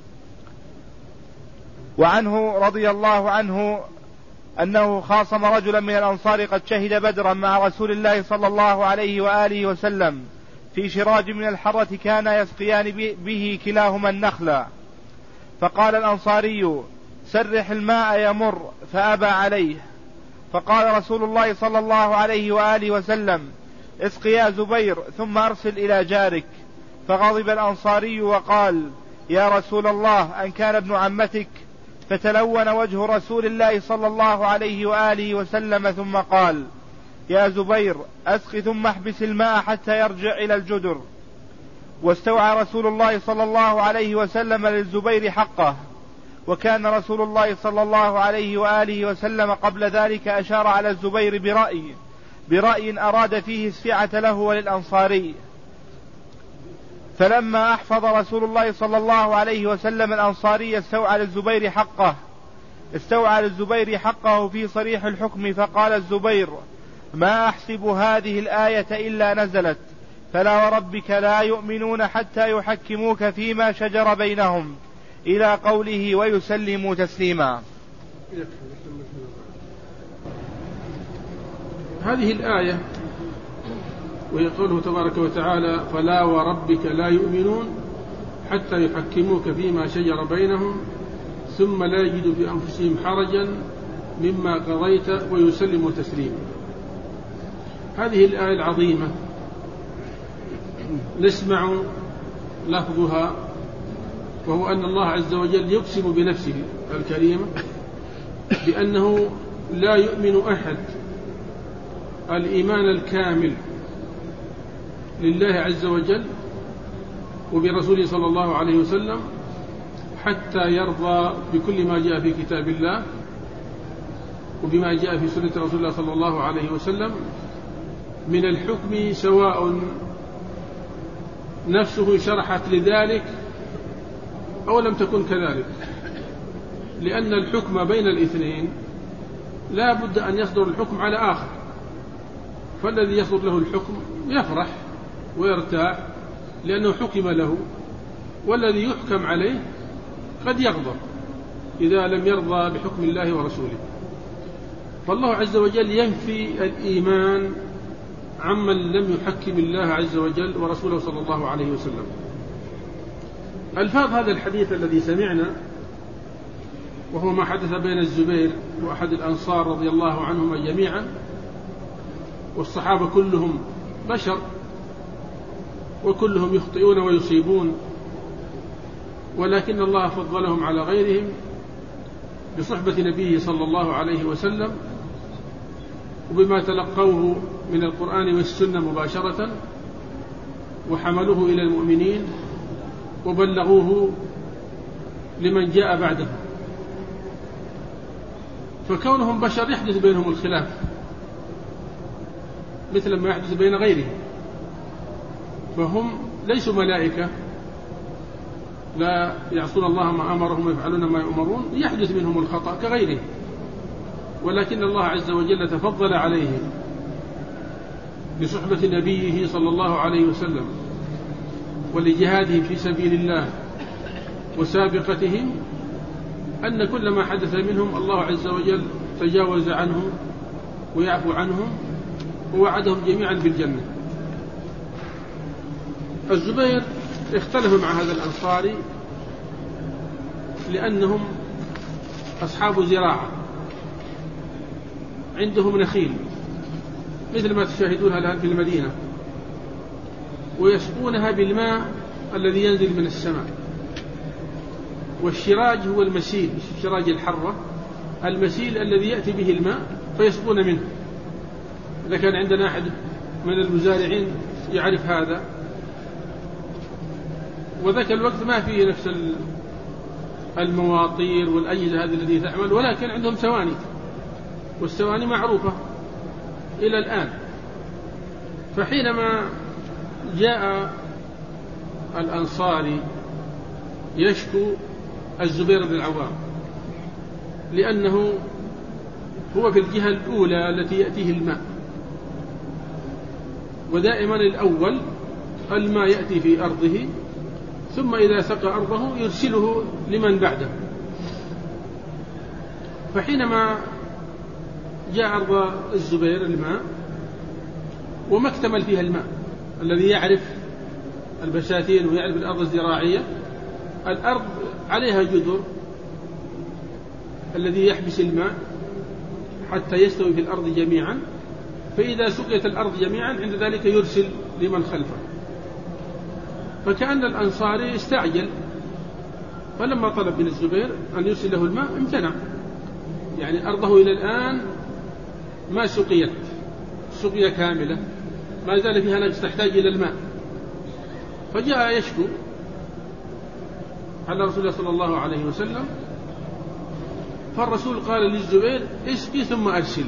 وعنه رضي الله عنه أنه خاصم رجلا من الأنصار قد شهد بدرا مع رسول الله صلى الله عليه وآله وسلم في شراج من الحرة كان يسقيان به كلاهما النخلا، فقال الأنصاري سرح الماء يمر فأبى عليه، فقال رسول الله صلى الله عليه وآله وسلم اسق يا زبير ثم أرسل إلى جارك. فغضب الأنصاري وقال يا رسول الله أن كان ابن عمتك؟ فتلون وجه رسول الله صلى الله عليه وآله وسلم ثم قال يا زبير أسق ثم احبس الماء حتى يرجع إلى الجدر. واستوعى رسول الله صلى الله عليه وسلم للزبير حقه. وكان رسول الله صلى الله عليه وآله وسلم قبل ذلك أشار على الزبير برأي برأي أراد فيه السعة له وللأنصاري. فلما أحفظ رسول الله صلى الله عليه وسلم الأنصاري استوعى للزبير حقه استوعى للزبير حقه في صريح الحكم. فقال الزبير: ما أحسب هذه الآية إلا نزلت فلا وربك لا يؤمنون حتى يحكموك فيما شجر بينهم إلى قوله ويسلموا تسليما. هذه الآية وهي قوله تبارك وتعالى: فلا وربك لا يؤمنون حتى يحكموك فيما شجر بينهم ثم لا يجدوا في أنفسهم حرجا مما قضيت ويسلموا تسليما. هذه الآية العظيمة نسمع لفظها، وهو أن الله عز وجل يقسم بنفسه الكريمة بأنه لا يؤمن أحد الإيمان الكامل لله عز وجل وبرسوله صلى الله عليه وسلم حتى يرضى بكل ما جاء في كتاب الله وبما جاء في سنة رسول الله صلى الله عليه وسلم من الحكم، سواء نفسه شرحت لذلك أو لم تكن كذلك، لأن الحكم بين الاثنين لا بد أن يصدر الحكم على آخر، فالذي يصدر له الحكم يفرح ويرتاح لأنه حكم له، والذي يحكم عليه قد يغضب إذا لم يرضى بحكم الله ورسوله. فالله عز وجل ينفي الإيمان عمن لم يحكم الله عز وجل ورسوله صلى الله عليه وسلم. ألفاظ هذا الحديث الذي سمعنا وهو ما حدث بين الزبير وأحد الأنصار رضي الله عنهما جميعا، والصحابة كلهم بشر وكلهم يخطئون ويصيبون، ولكن الله فضلهم على غيرهم بصحبة نبيه صلى الله عليه وسلم وبما تلقوه من القرآن والسنة مباشرة وحملوه إلى المؤمنين وبلغوه لمن جاء بعده. فكونهم بشر يحدث بينهم الخلاف مثل ما يحدث بين غيرهم، فهم ليسوا ملائكة لا يعصون الله ما أمرهم ويفعلون ما يؤمرون، يحدث منهم الخطأ كغيرهم، ولكن الله عز وجل تفضل عليهم بصحبة نبيه صلى الله عليه وسلم ولجهادهم في سبيل الله وسابقتهم، أن كل ما حدث منهم الله عز وجل تجاوز عنه ويعفو عنهم ووعدهم جميعا بالجنة. الزبير اختلف مع هذا الأنصاري لأنهم أصحاب زراعة، عندهم نخيل مثل ما تشاهدونها الآن في المدينة، ويسقونها بالماء الذي ينزل من السماء، والشراج هو المسيل، الشراج الحرة المسيل الذي يأتي به الماء فيسقون منه. إذا كان عندنا أحد من المزارعين يعرف هذا، وذاك الوقت ما فيه نفس المواطير والأجهزة هذه التي تعمل، ولكن عندهم سواني، والسواني معروفة إلى الآن. فحينما جاء الأنصاري يشكو الزبير بن العوام لأنه هو في الجهة الأولى التي يأتيه الماء، ودائما الأول الماء يأتي في أرضه ثم إذا سقى أرضه يرسله لمن بعده. فحينما جاء أرض الزبير الماء وما اكتمل فيها الماء، الذي يعرف البساتين ويعرف الأرض الزراعية، الأرض عليها جذر الذي يحبس الماء حتى يستوي في الأرض جميعا، فإذا سقيت الأرض جميعا عند ذلك يرسل لمن خلفه. فكأن الأنصاري استعجل، فلما طلب من الزبير أن يرسل له الماء امتنع، يعني أرضه إلى الآن ما سقيت سقية كاملة، ما زال فيها نقص تحتاج إلى الماء. فجاء يشكو على رسول الله صلى الله عليه وسلم، فالرسول قال للزبير اسقي ثم أرسل.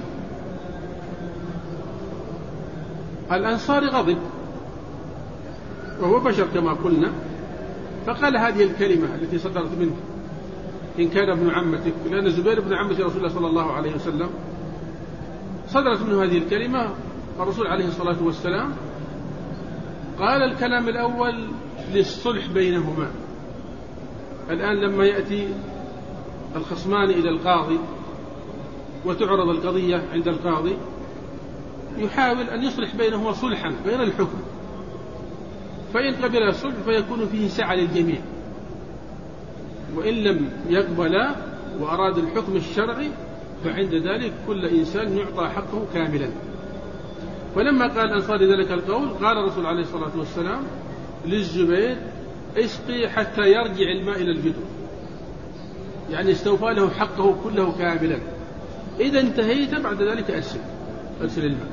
الأنصاري غضب وهو بشر كما قلنا، فقال هذه الكلمة التي صدرت منه إن كان ابن عمتك، لأن الزبير ابن عمة رسول الله صلى الله عليه وسلم، صدرت منه هذه الكلمة. الرسول عليه الصلاة والسلام قال الكلام الأول للصلح بينهما. الآن لما يأتي الخصمان إلى القاضي وتعرض القضية عند القاضي، يحاول أن يصلح بينهما صلحا بين الحكم، فإن قبل الصلح فيكون فيه سعة للجميع، وإن لم يقبل وأراد الحكم الشرعي فعند ذلك كل إنسان يعطى حقه كاملا. فلما قال الأنصاري ذلك القول، قال الرسول عليه الصلاة والسلام للزبير اسقي حتى يرجع الماء إلى الجدر، يعني استوفى له حقه كله كاملا، إذا انتهيت بعد ذلك أرسل أرسل الماء.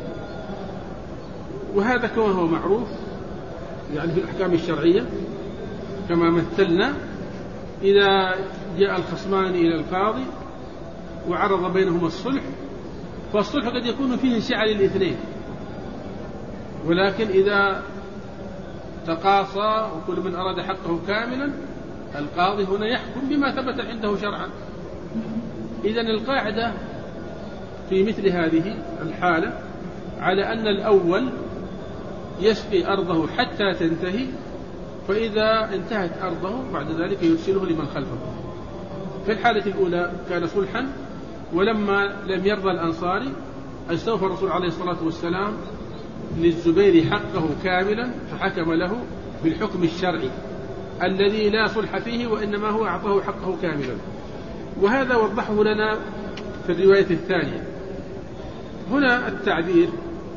وهذا كما هو معروف يعني في الأحكام الشرعية كما مثلنا، إذا جاء الخصمان إلى القاضي وعرض بينهما الصلح، فالصلح قد يكون فيه سعة للاثنين، ولكن إذا تقاصى وكل من أراد حقه كاملا، القاضي هنا يحكم بما ثبت عنده شرعا. إذن القاعدة في مثل هذه الحالة على أن الأول يسقي أرضه حتى تنتهي، فإذا انتهت أرضه بعد ذلك يرسله لمن خلفه. في الحالة الأولى كان صلحا، ولما لم يرضى الأنصاري استوفى الرسول عليه الصلاة والسلام للزبير حقه كاملا، فحكم له بالحكم الشرعي الذي لا صلح فيه، وإنما هو أعطاه حقه كاملا. وهذا وضحه لنا في الرواية الثانية. هنا التعبير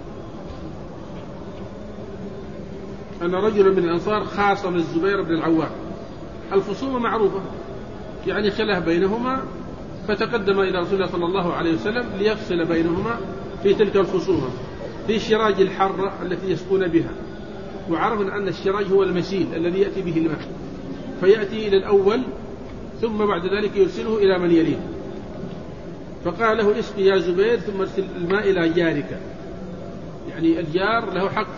أن رجل من الأنصار خاصم الزبير بن العوام، الخصومة معروفة، يعني خلاف بينهما، فتقدم إلى رسول الله صلى الله عليه وسلم ليفصل بينهما في تلك الخصومة في شراج الحرة التي يسقون بها. وعرفنا أن الشراج هو المسيل الذي يأتي به الماء، فيأتي إلى الأول ثم بعد ذلك يرسله إلى من يليه. فقال له اسقي يا زبير ثم ارسل الماء إلى جارك، يعني الجار له حق،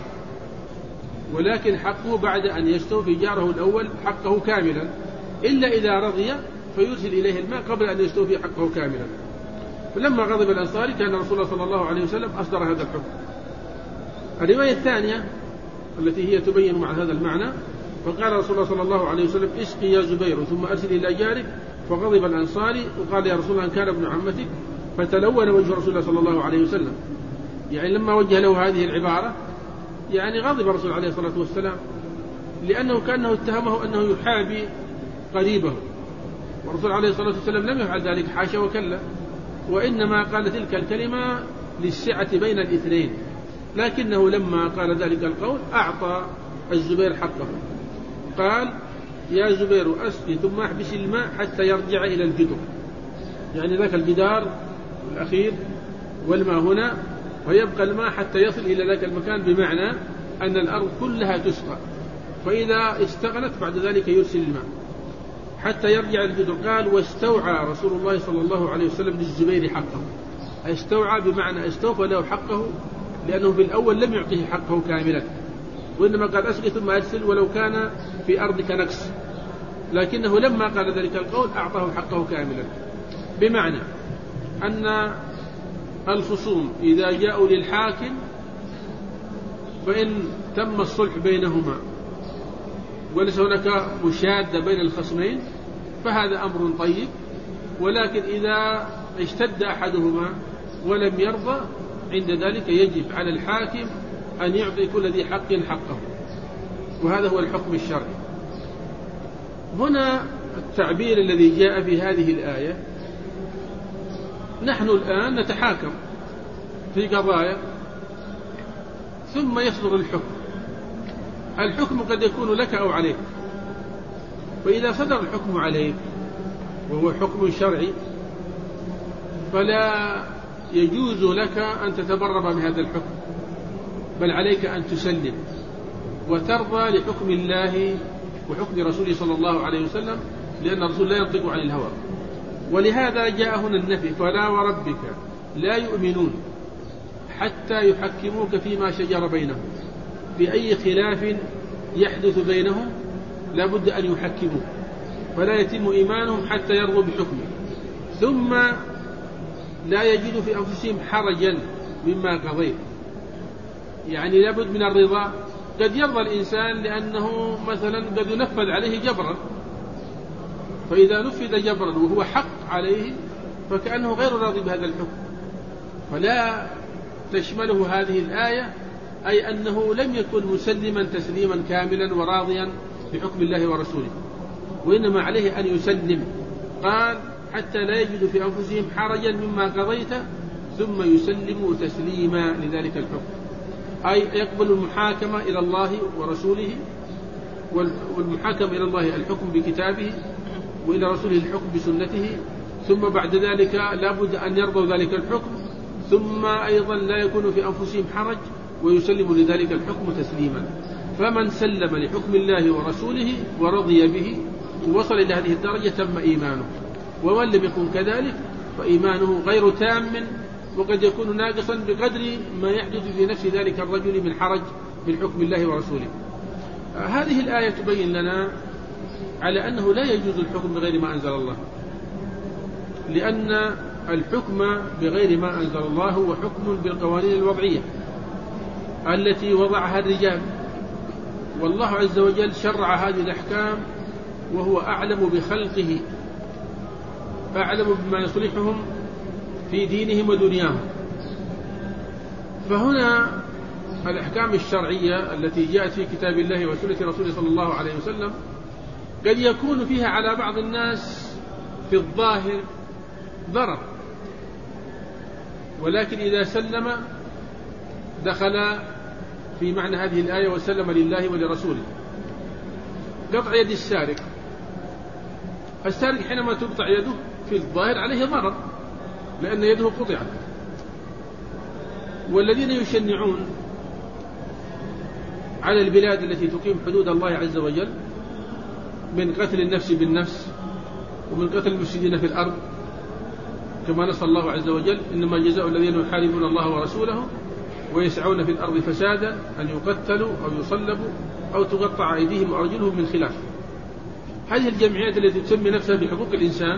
ولكن حقه بعد أن يستوفي جاره الأول حقه كاملا، إلا إذا رضي فيرسل إليه الماء قبل أن يستوفي حقه كاملا. فلما غضب الأنصاري كان رسول الله صلى الله عليه وسلم أصدر هذا الحكم. الرواية الثانية التي هي تبين مع هذا المعنى، فقال رسول الله صلى الله عليه وسلم اسقي يا زبير ثم أرسل إلى جارك، فغضب الأنصاري وقال يا رسول الله إن كان ابن عمتك، فتلون وجه رسول الله صلى الله عليه وسلم، يعني لما وجه له هذه العبارة يعني غضب الرسول عليه الصلاة والسلام، لأنه كأنه اتهمه أنه يحابي قريبه، والرسول عليه الصلاة والسلام لم يفعل ذلك، حاشا وكلا، وإنما قال تلك الكلمة للسعة بين الاثنين، لكنه لما قال ذلك القول أعطى الزبير حقه. قال يا زبير أسقي ثم احبس الماء حتى يرجع إلى الجدر، يعني ذاك الجدار الأخير والماء هنا، ويبقى الماء حتى يصل إلى ذاك المكان، بمعنى أن الأرض كلها تسقى، فإذا استغنت بعد ذلك يرسل الماء حتى يرجع الجدر. قال واستوعى رسول الله صلى الله عليه وسلم للزبير حقه، استوعى بمعنى استوفى له حقه، لأنه في الأول لم يعطيه حقه كاملا، وإنما قال أسقي ثم أرسل ولو كان في أرضك نقص، لكنه لما قال ذلك القول أعطاه حقه كاملا، بمعنى أن الخصوم إذا جاءوا للحاكم فإن تم الصلح بينهما وليس هناك مشادة بين الخصمين فهذا أمر طيب، ولكن إذا اشتد أحدهما ولم يرضى عند ذلك يجب على الحاكم أن يعطي كل ذي حق حقه، وهذا هو الحكم الشرعي. هنا التعبير الذي جاء في هذه الآية، نحن الآن نتحاكم في قضايا ثم يصدر الحكم، الحكم قد يكون لك أو عليك، فإذا صدر الحكم عليك وهو حكم شرعي فلا يجوز لك أن تتبرر من هذا الحكم، بل عليك أن تسلم وترضى لحكم الله وحكم رسوله صلى الله عليه وسلم، لأن الرسول لا ينطق عن الهوى. ولهذا جاء هنا النفي: فلا وربك لا يؤمنون حتى يحكموك فيما شجر بينهم، بأي خلاف يحدث بينهم لا بد أن يحكموا، فلا يتم إيمانهم حتى يرضوا بحكمه، ثم لا يجد في أنفسهم حرجا مما قضيت. يعني لابد من الرضا. قد يرضى الإنسان لأنه مثلا قد ينفذ عليه جبرا، فإذا نفذ جبرا وهو حق عليه فكأنه غير راضي بهذا الحكم، فلا تشمله هذه الآية، أي أنه لم يكن مسلما تسليما كاملا وراضيا بحكم الله ورسوله، وإنما عليه أن يسلم. قال: حتى لا يجد في أنفسهم حرجا مما قضيت ثم يسلموا تسليما لذلك الحكم، أي يقبل المحاكمة إلى الله ورسوله، والمحاكمة إلى الله الحكم بكتابه، وإلى رسوله الحكم بسنته، ثم بعد ذلك لا بد أن يرضوا ذلك الحكم، ثم أيضا لا يكون في أنفسهم حرج ويسلم لذلك الحكم تسليما. فمن سلم لحكم الله ورسوله ورضي به ووصل إلى هذه الدرجة تم إيمانه، ومن لم يكن كذلك فإيمانه غير تام، وقد يكون ناقصا بقدر ما يحدث في نفس ذلك الرجل من حرج من حكم الله ورسوله. هذه الآية تبين لنا على أنه لا يجوز الحكم بغير ما أنزل الله، لأن الحكم بغير ما أنزل الله هو حكم بالقوانين الوضعية التي وضعها الرجال، والله عز وجل شرع هذه الأحكام وهو أعلم بخلقه، أعلم بما يصلحهم في دينهم ودنياهم. فهنا الأحكام الشرعية التي جاءت في كتاب الله وسنة رسوله صلى الله عليه وسلم قد يكون فيها على بعض الناس في الظاهر ضرر، ولكن إذا سلم دخل في معنى هذه الآية: وسلم لله ولرسوله. قطع يد السارق، السارق حينما تقطع يده في الظاهر عليه ضرر لأن يده قطعت. والذين يشنعون على البلاد التي تقيم حدود الله عز وجل من قتل النفس بالنفس ومن قتل المفسدين في الأرض، كما نص الله عز وجل: إنما جزاء الذين يحاربون الله ورسوله ويسعون في الأرض فسادا أن يقتلوا أو يصلبوا أو تقطع أيديهم وأرجلهم من خلاف. هذه الجمعيات التي تسمي نفسها بحقوق الإنسان،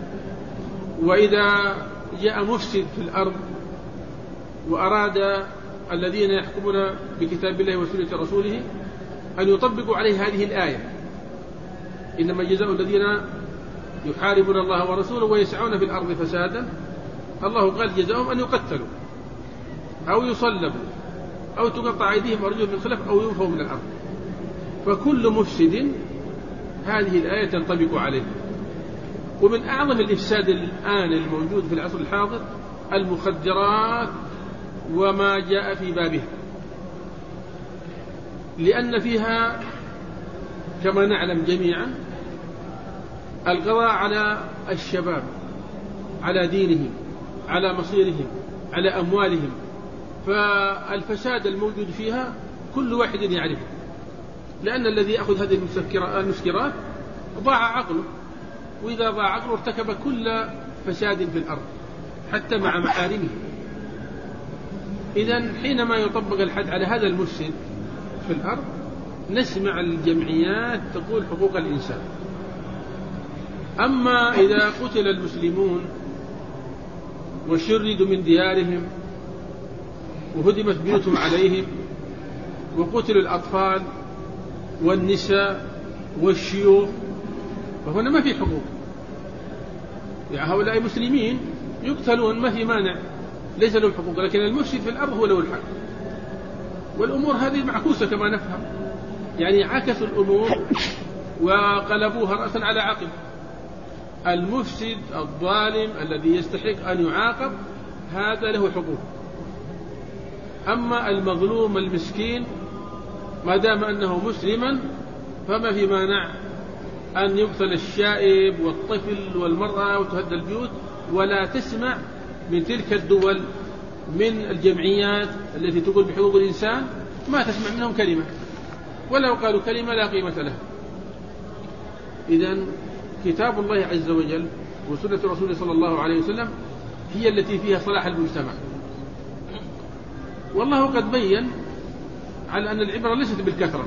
وإذا جاء مفسد في الأرض وأراد الذين يحكمون بكتاب الله وسنة رسوله أن يطبقوا عليه هذه الآية: إنما جزاء الذين يحاربون الله ورسوله ويسعون في الأرض فسادا، الله قال جزاؤهم أن يقتلوا أو يصلبوا أو تقطع أيديهم وأرجلهم من خلاف أو ينفوا من الأرض. فكل مفسد هذه الآية تنطبق عليه. ومن أعظم الإفساد الآن الموجود في العصر الحاضر المخدرات وما جاء في بابها، لأن فيها كما نعلم جميعا القضاء على الشباب، على دينهم، على مصيرهم، على أموالهم. فالفساد الموجود فيها كل واحد يعرفه، لأن الذي يأخذ هذه المسكرات ضاع عقله، وإذا ضاع عقله ارتكب كل فساد في الأرض حتى مع محارمه. إذن حينما يطبق الحد على هذا المفسد في الأرض نسمع الجمعيات تقول حقوق الإنسان. أما إذا قتل المسلمون وشردوا من ديارهم وهدمت بيوتهم عليهم وقتل الأطفال والنساء والشيوخ، فهنا ما في حقوق. يعني هؤلاء مسلمين يقتلون ما في مانع، ليس لهم حقوق، لكن المفسد في الأرض هو له الحق. والأمور هذه معكوسة كما نفهم، يعني عكسوا الأمور وقلبوها رأسا على عقب. المفسد الظالم الذي يستحق أن يعاقب هذا له حقوق، أما المظلوم المسكين ما دام أنه مسلما فما في مانع أن يقتل الشائب والطفل والمرأة وتهدى البيوت. ولا تسمع من تلك الدول من الجمعيات التي تقول بحقوق الإنسان ما تسمع منهم كلمة، ولو قالوا كلمة لا قيمة لها. إذن كتاب الله عز وجل وسنة رسوله صلى الله عليه وسلم هي التي فيها صلاح المجتمع. والله قد بين على أن العبرة ليست بالكثرة.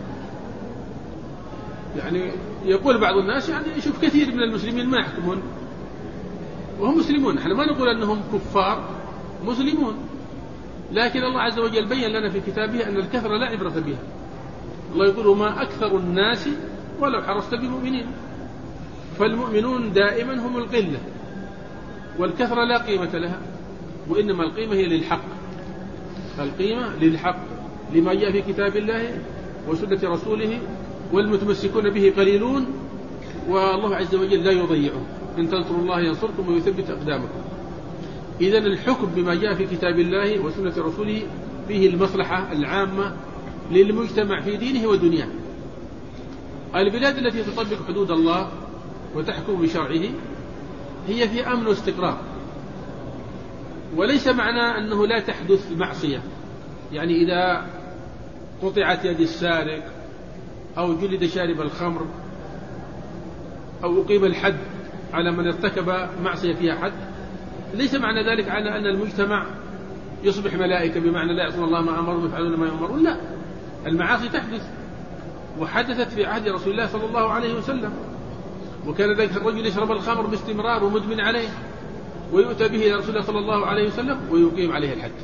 يعني يقول بعض الناس يعني يشوف كثير من المسلمين ما يحكمون وهم مسلمون، نحن ما نقول أنهم كفار، مسلمون، لكن الله عز وجل بين لنا في كتابه أن الكثرة لا عبرة بها. الله يقول ما أكثر الناس ولو حرصت بمؤمنين، فالمؤمنون دائما هم القلة، والكثرة لا قيمة لها، وإنما القيمة هي للحق، القيمة للحق لما جاء في كتاب الله وسنة رسوله، والمتمسكون به قليلون والله عز وجل لا يضيعه، إن تنصروا الله ينصركم ويثبت أقدامكم. إذن الحكم بما جاء في كتاب الله وسنة رسوله فيه المصلحة العامة للمجتمع في دينه ودنياه. البلاد التي تطبق حدود الله وتحكم بشرعه هي في أمن واستقرار، وليس معنى أنه لا تحدث معصية، يعني إذا قطعت يد السارق أو جلد شارب الخمر أو أقيم الحد على من ارتكب معصية فيها حد، ليس معنى ذلك على أن المجتمع يصبح ملائكة بمعنى لا يعصون الله ما أمرهم ويفعلون ما يؤمرون، لا، المعاصي تحدث، وحدثت في عهد رسول الله صلى الله عليه وسلم، وكان ذلك الرجل يشرب الخمر باستمرار ومدمن عليه، ويؤتى به إلى رسول الله صلى الله عليه وسلم ويقيم عليه الحد.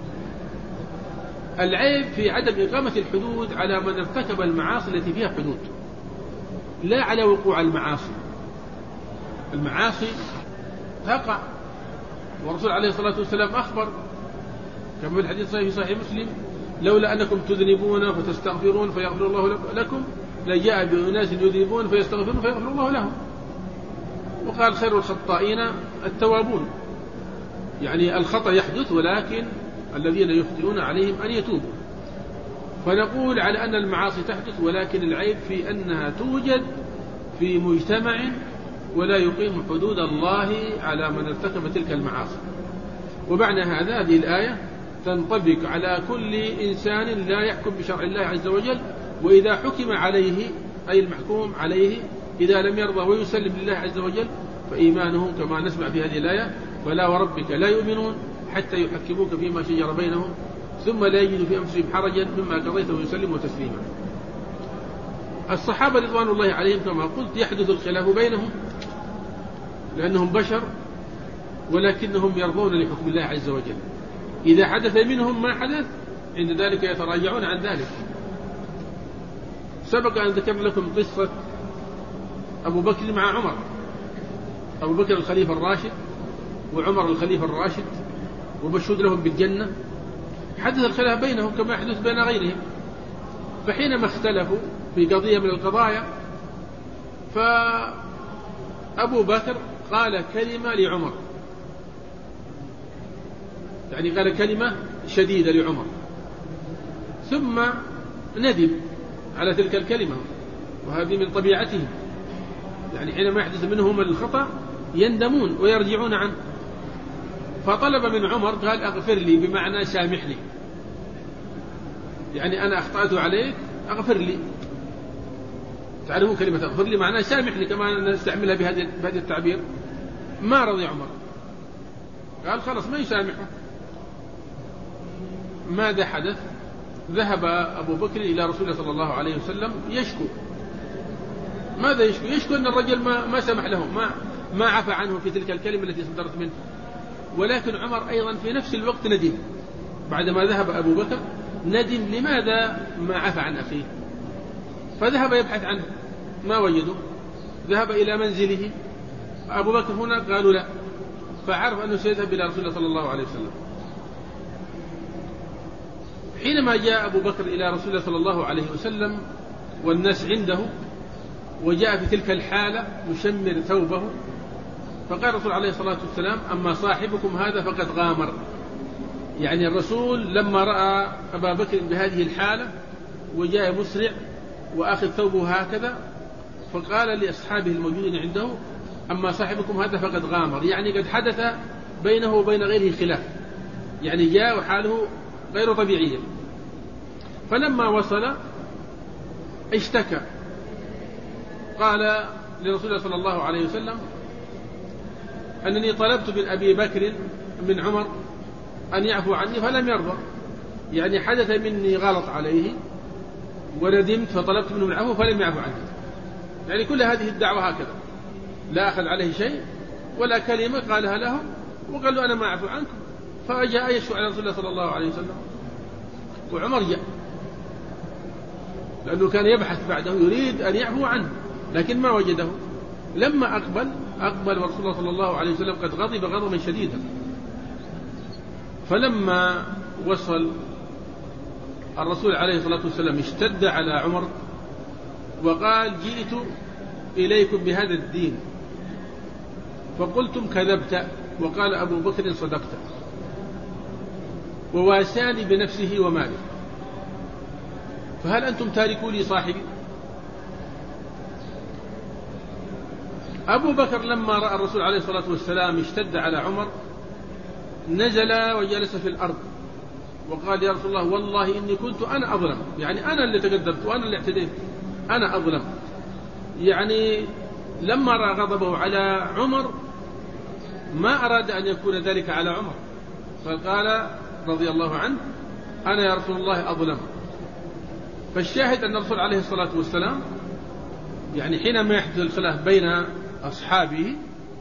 العيب في عدم إقامة الحدود على من ارتكب المعاصي التي فيها حدود، لا على وقوع المعاصي. المعاصي تقع، والرسول عليه الصلاة والسلام أخبر كما في الحديث في صحيح مسلم: لولا أنكم تذنبون فتستغفرون فيغفر الله لكم لجاء بأناس يذنبون فيستغفرون فيغفر الله لهم. وقال: خير الخطائين التوابون، يعني الخطأ يحدث ولكن الذين يخطئون عليهم أن يتوبوا. فنقول على أن المعاصي تحدث، ولكن العيب في أنها توجد في مجتمع ولا يقيم حدود الله على من ارتكب تلك المعاصي. ومعنى هذا هذه الآية تنطبق على كل إنسان لا يحكم بشرع الله عز وجل، وإذا حكم عليه أي المحكوم عليه إذا لم يرضى ويسلم لله عز وجل فإيمانه كما نسمع في هذه الآية: فلا وربك لا يؤمنون حتى يحكموك فيما شجر بينهم ثم لا يجدوا في أنفسهم حرجا مما قضيت ويسلموا تسليما. الصحابة رضوان الله عليهم كما قلت يحدث الخلاف بينهم لأنهم بشر، ولكنهم يرضون لحكم الله عز وجل. إذا حدث منهم ما حدث عند ذلك يتراجعون عن ذلك. سبق أن ذكر لكم قصة أبو بكر مع عمر، أبو بكر الخليفة الراشد وعمر الخليفة الراشد ومشهود لهم بالجنة. حدث الخلاف بينهم كما يحدث بين غيرهم، فحينما اختلفوا في قضية من القضايا فأبو بكر قال كلمة لعمر، يعني قال كلمة شديدة لعمر، ثم ندم على تلك الكلمة، وهذه من طبيعتهم، يعني حينما يحدث منهم الخطأ يندمون ويرجعون عنه. فطلب من عمر قال: أغفر لي، بمعنى سامحني، يعني أنا أخطأت عليك أغفر لي. تعلمون كلمة أغفر لي معناه سامحني كما نستعملها بهذا التعبير. ما رضي عمر، قال خلاص ما يسامحه. ماذا حدث؟ ذهب أبو بكر إلى رسول الله صلى الله عليه وسلم يشكو. ماذا يشكو؟ يشكو أن الرجل ما, ما سمح له، ما, ما عفى عنه في تلك الكلمة التي صدرت منه. ولكن عمر أيضا في نفس الوقت ندم، بعدما ذهب أبو بكر ندم لماذا ما عفى عن أخيه، فذهب يبحث عنه ما وجده، ذهب إلى منزله. أبو بكر هنا قالوا لا، فعرف أنه سيذهب إلى رسول الله صلى الله عليه وسلم. حينما جاء أبو بكر إلى رسول الله صلى الله عليه وسلم والناس عنده، وجاء في تلك الحالة يشمر ثوبه، فقال الرسول عليه الصلاة والسلام: أما صاحبكم هذا فقد غامر. يعني الرسول لما رأى أبا بكر بهذه الحالة وجاء مسرع وأخذ ثوبه هكذا، فقال لأصحابه الموجودين عنده: أما صاحبكم هذا فقد غامر، يعني قد حدث بينه وبين غيره خلاف، يعني جاء وحاله غير طبيعية. فلما وصل اشتكى قال لرسول الله صلى الله عليه وسلم أنني طلبت من أبي بكر من عمر أن يعفو عني فلم يرضى، يعني حدث مني غلط عليه وندمت فطلبت منه العفو فلم يعفو عني. يعني كل هذه الدعوة هكذا، لا أخذ عليه شيء ولا كلمة قالها لهم وقال له أنا ما أعفو عنكم. فجاء يشفع على رسول الله صلى الله عليه وسلم وعمر جاء لأنه كان يبحث بعده يريد أن يعفو عنه لكن ما وجده. لما أقبل أقبل ورسول الله صلى الله عليه وسلم قد غضب غضبا شديدا. فلما وصل الرسول عليه الصلاة والسلام اشتد على عمر وقال جئت إليكم بهذا الدين فقلتم كذبت، وقال أبو بكر صدقت، وواساني بنفسه وماله، فهل أنتم تاركوا لي صاحبي؟ أبو بكر لما رأى الرسول عليه الصلاة والسلام اشتد على عمر نزل وجلس في الأرض وقال يا رسول الله والله إني كنت أنا أظلم، يعني أنا اللي تقدمت وأنا اللي اعتديت، أنا أظلم. يعني لما رأى غضبه على عمر ما أراد أن يكون ذلك على عمر، فقال رضي الله عنه أنا يا رسول الله أظلم. فالشاهد أن الرسول عليه الصلاة والسلام يعني حينما يحدث الخلاف بين أصحابه،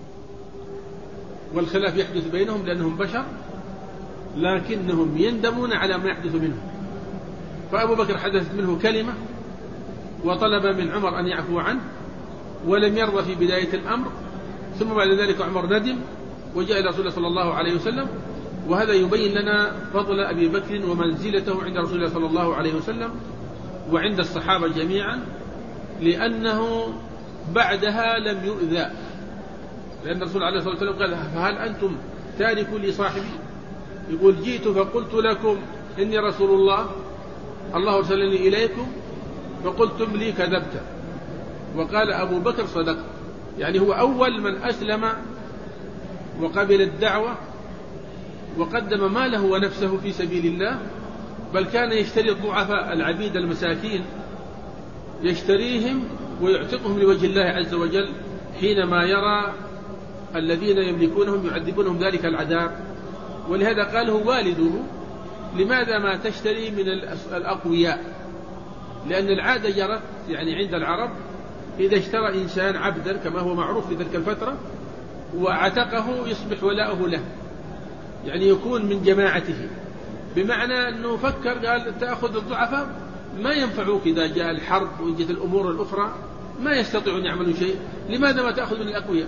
والخلاف يحدث بينهم لأنهم بشر لكنهم يندمون على ما يحدث منهم، فأبو بكر حدثت منه كلمة وطلب من عمر أن يعفو عنه ولم يرضى في بداية الأمر، ثم بعد ذلك عمر ندم وجاء إلى رسول الله صلى الله عليه وسلم. وهذا يبين لنا فضل أبي بكر ومنزلته عند رسول الله صلى الله عليه وسلم وعند الصحابة جميعا، لأنه بعدها لم يؤذى، لأن الرسول عليه الصلاة والسلام قال فهل أنتم تاركوا لي صاحبي؟ يقول جئت فقلت لكم إني رسول الله الله أرسلني إليكم فقلتم لي كذبت، وقال أبو بكر صدق. يعني هو أول من أسلم وقبل الدعوة وقدم ماله ونفسه في سبيل الله، بل كان يشتري الضعفاء العبيد المساكين يشتريهم ويعتقهم لوجه الله عز وجل حينما يرى الذين يملكونهم يعذبونهم ذلك العذاب. ولهذا قاله والده لماذا ما تشتري من الأقوياء؟ لأن العادة جرت يعني عند العرب إذا اشترى إنسان عبدا كما هو معروف في تلك الفترة وعتقه يصبح ولاؤه له، يعني يكون من جماعته، بمعنى أنه فكر قال تأخذ الضعفاء ما ينفعوك إذا جاء الحرب وجت الأمور الأخرى ما يستطيعون يعملوا شيء، لماذا ما تأخذ من الأقوياء؟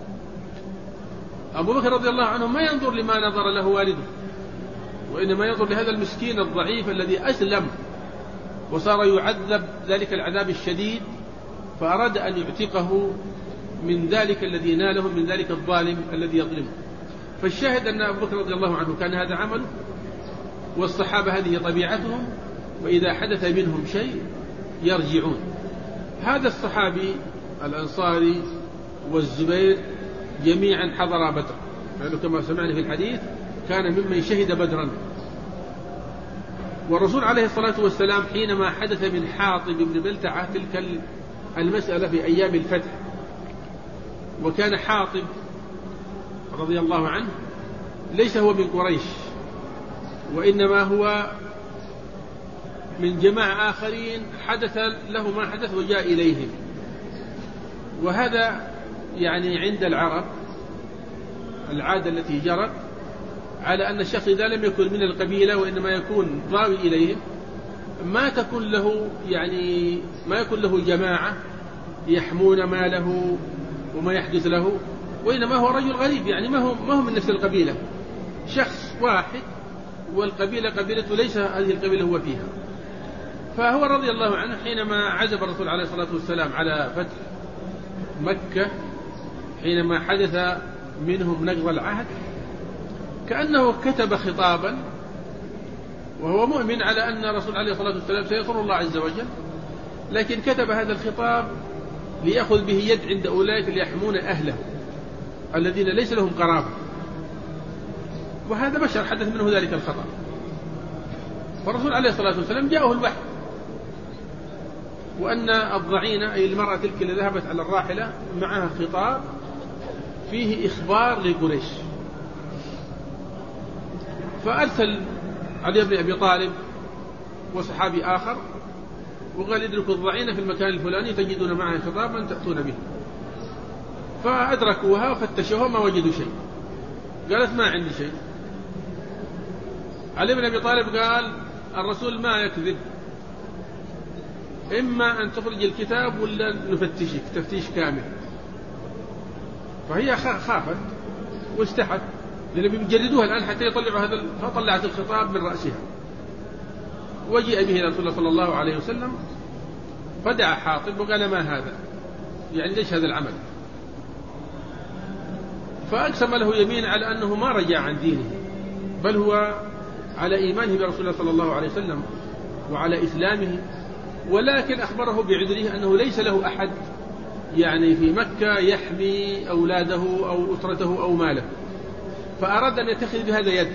أبو بكر رضي الله عنه ما ينظر لما نظر له والده، وإنما ينظر لهذا المسكين الضعيف الذي أسلم وصار يعذب ذلك العذاب الشديد، فأراد أن يعتقه من ذلك الذي ناله من ذلك الظالم الذي يظلمه. فالشاهد أن أبو بكر رضي الله عنه كان هذا عمله، والصحابة هذه طبيعتهم، وإذا حدث منهم شيء يرجعون. هذا الصحابي الأنصاري والزبير جميعا حضر بدر، لأنه كما سمعنا في الحديث كان ممن شهد بدرا. والرسول عليه الصلاة والسلام حينما حدث من حاطب بن بلتعة تلك المسألة في أيام الفتح، وكان حاطب رضي الله عنه ليس هو من قريش، وإنما هو من جماعة آخرين حدث له ما حدث وجاء إليهم. وهذا يعني عند العرب العادة التي جرت على أن الشخص إذا لم يكن من القبيلة وإنما يكون ضاوي إليهم ما تكون له يعني ما يكون له جماعة يحمون ماله وما يحدث له، وإنما هو رجل غريب، يعني ما هو ما هو من نفس القبيلة، شخص واحد والقبيلة قبيلته ليس هذه القبيلة هو فيها. فهو رضي الله عنه حينما عزب الرسول عليه الصلاة والسلام على فتح مكة حينما حدث منهم نقض العهد كأنه كتب خطابا وهو مؤمن على أن الرسول عليه الصلاة والسلام سينصر الله عز وجل، لكن كتب هذا الخطاب ليأخذ به يد عند أولئك اللي يحمون أهله الذين ليس لهم قرابة، وهذا بشر حدث منه ذلك الخطأ. فالرسول عليه الصلاة والسلام جاءه الوحي وأن الضعينة أي المرأة تلك اللي ذهبت على الراحلة معها خطاب فيه إخبار لقريش، فأرسل علي بن أبي طالب وصحابي آخر وقال ادركوا الضعينة في المكان الفلاني تجدون معها خطابا تأتون به، فأدركوها وفتشوها ما وجدوا شيء. قالت ما عندي شيء. علي بن أبي طالب قال الرسول ما يكذب، إما أن تخرج الكتاب ولا نفتشك تفتيش كامل. فهي خافت واستحت لأنهم بيجردوها الآن حتى يطلعوا هذا، فطلعت الخطاب من رأسها وجيء به رسول الله صلى الله عليه وسلم فدعا حاطب وقال ما هذا، يعني ليش هذا العمل؟ فأقسم له يمين على أنه ما رجع عن دينه، بل هو على إيمانه برسول الله صلى الله عليه وسلم وعلى إسلامه، ولكن أخبره بعذره أنه ليس له أحد يعني في مكة يحمي أولاده أو أسرته أو ماله، فأراد أن يتخذ بهذا يد.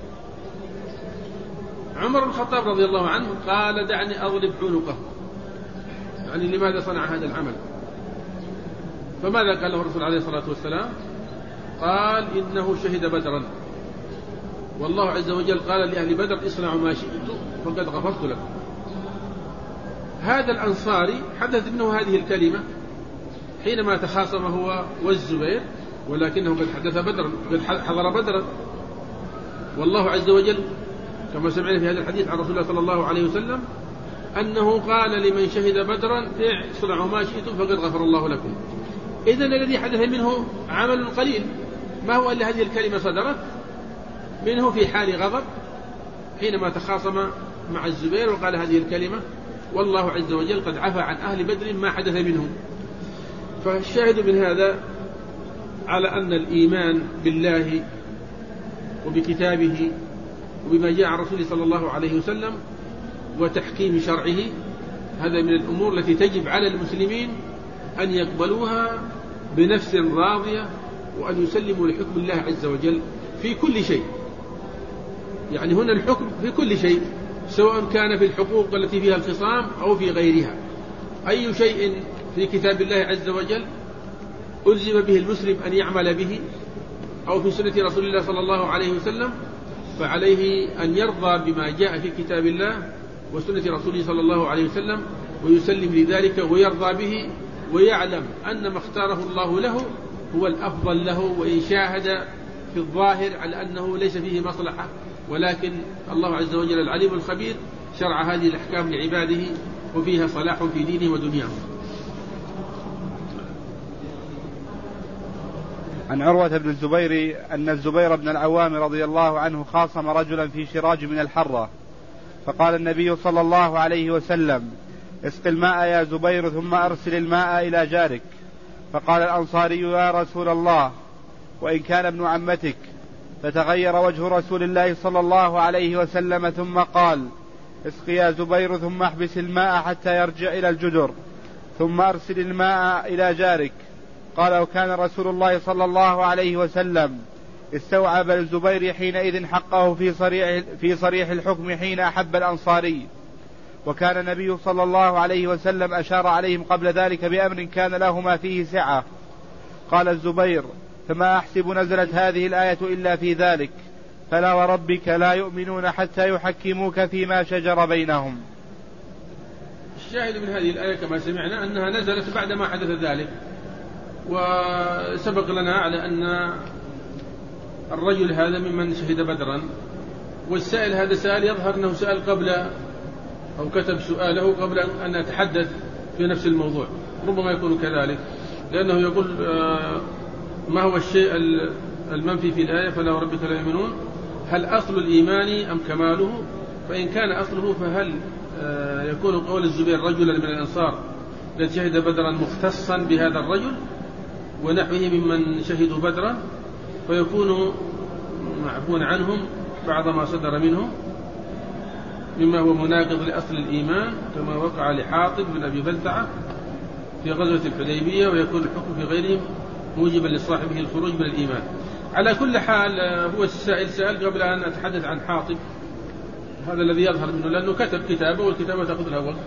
عمر بن الخطاب رضي الله عنه قال دعني أضرب عنقه، يعني لماذا صنع هذا العمل؟ فماذا قال له الرسول عليه الصلاة والسلام؟ قال إنه شهد بدرا، والله عز وجل قال لأهل بدر اصنعوا ما شئتم فقد غفرت لكم. هذا الأنصاري حدث ابنه هذه الكلمة حينما تخاصم هو والزبير، ولكنه قد حدث بدرا، قد حضر بدرا، والله عز وجل كما سمعنا في هذا الحديث عن رسول الله صلى الله عليه وسلم أنه قال لمن شهد بدرا اصنعوا ما شئتم فقد غفر الله لكم. إذن الذي حدث منه عمل قليل، ما هو إلا هذه الكلمة صدرت منه في حال غضب حينما تخاصم مع الزبير وقال هذه الكلمة، والله عز وجل قد عفى عن أهل بدر ما حدث منهم. فالشاهد من هذا على أن الإيمان بالله وبكتابه وبما جاء عن رسوله صلى الله عليه وسلم وتحكيم شرعه هذا من الأمور التي تجب على المسلمين أن يقبلوها بنفس راضية، وأن يسلموا لحكم الله عز وجل في كل شيء. يعني هنا الحكم في كل شيء، سواء كان في الحقوق التي فيها الخصام أو في غيرها. أي شيء في كتاب الله عز وجل ألزم به المسلم أن يعمل به أو في سنة رسول الله صلى الله عليه وسلم، فعليه أن يرضى بما جاء في كتاب الله وسنة رسوله صلى الله عليه وسلم ويسلم لذلك ويرضى به، ويعلم أن ما اختاره الله له هو الأفضل له، وإن شاهد في الظاهر على أنه ليس فيه مصلحة، ولكن الله عز وجل العليم الخبير شرع هذه الأحكام لعباده وفيها صلاح في دينه ودنياه. عن عروة بن الزبير أن الزبير بن العوام رضي الله عنه خاصم رجلا في شراج من الحرة، فقال النبي صلى الله عليه وسلم اسق الماء يا زبير ثم أرسل الماء إلى جارك. فقال الأنصاري يا رسول الله وإن كان ابن عمتك، فتغير وجه رسول الله صلى الله عليه وسلم ثم قال اسق يا زبير ثم احبس الماء حتى يرجع إلى الجدر ثم أرسل الماء إلى جارك. قال وكان رسول الله صلى الله عليه وسلم استوعب الزبير حينئذ حقه في صريح, في صريح الحكم حين أحب الأنصاري، وكان النبي صلى الله عليه وسلم أشار عليهم قبل ذلك بأمر كان لهما فيه سعة. قال الزبير فما أحسب نزلت هذه الآية إلا في ذلك، فلا وربك لا يؤمنون حتى يحكموك فيما شجر بينهم. الشاهد من هذه الآية كما سمعنا أنها نزلت بعد ما حدث ذلك، وسبق لنا على أن الرجل هذا ممن شهد بدرا، والسائل هذا سأل يظهر أنه سأل قبل أو كتب سؤاله قبل أن نتحدث في نفس الموضوع، ربما يكون كذلك، لأنه يقول ما هو الشيء المنفي في الآية فلا وربك لا يؤمنون، هل أصل الإيمان أم كماله؟ فإن كان أصله فهل يكون قول الزبير رجلا من الأنصار قد شهد بدرا مختصا بهذا الرجل ونحوه ممن شهدوا بدرا، فيكون معفون عنهم بعض ما صدر منهم مما هو مناقض لأصل الإيمان كما وقع لحاطب بن أبي بلتعة في غزوة الحديبية، ويكون الحكم في غيرهم موجبا لصاحبه الخروج من الإيمان. على كل حال هو السائل سأل قبل أن أتحدث عن حاطب، هذا الذي يظهر منه لأنه كتب كتابه والكتابة تأخذ لها وقت،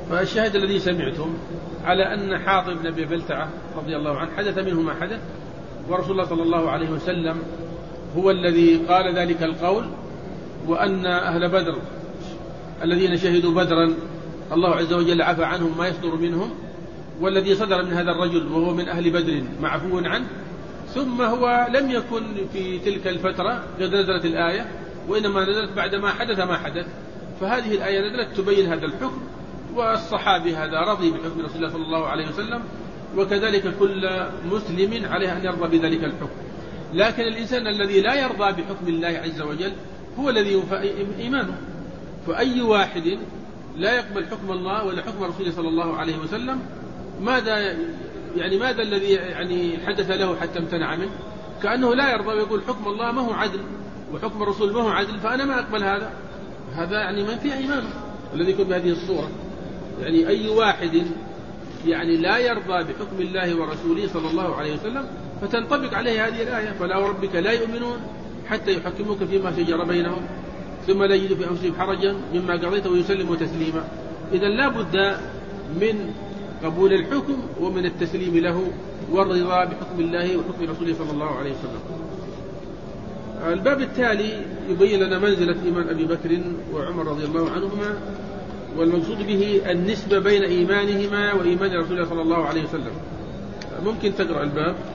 فالشاهد الذي سمعتم على أن حاطب بن أبي بلتعة رضي الله عنه حدث منه ما حدث، ورسول الله صلى الله عليه وسلم هو الذي قال ذلك القول، وأن أهل بدر الذين شهدوا بدرا الله عز وجل عفى عنهم ما يصدر منهم، والذي صدر من هذا الرجل وهو من أهل بدر معفو عنه. ثم هو لم يكن في تلك الفترة قد نزلت الآية، وإنما نزلت بعد ما حدث ما حدث، فهذه الآية نزلت تبين هذا الحكم، والصحابي هذا رضي بحكم رسول الله صلى الله عليه وسلم، وكذلك كل مسلم عليه أن يرضى بذلك الحكم. لكن الإنسان الذي لا يرضى بحكم الله عز وجل هو الذي ينفى إيمانه. فأي واحد لا يقبل حكم الله ولا حكم رسوله صلى الله عليه وسلم، ماذا يعني ماذا الذي يعني حدث له حتى امتنع منه؟ كأنه لا يرضى ويقول حكم الله ما هو عدل وحكم الرسول ما هو عدل، فأنا ما أقبل هذا. هذا يعني من في إيمانه الذي يكون بهذه الصورة. يعني أي واحد يعني لا يرضى بحكم الله ورسوله صلى الله عليه وسلم فتنطبق عليه هذه الآية: فلا وربك لا يؤمنون حتى يحكموك فيما شجر بينهم ثم لا يجدوا في أنفسهم حرجا مما قضيت ويسلموا تسليما. إذا لا بد من قبول الحكم ومن التسليم له والرضا بحكم الله وحكم رسوله صلى الله عليه وسلم. الباب التالي يبين لنا منزلة إيمان أبي بكر وعمر رضي الله عنهما، والمقصود به النسبة بين إيمانهما وإيمان رسول الله صلى الله عليه وسلم. ممكن تقرأ الباب.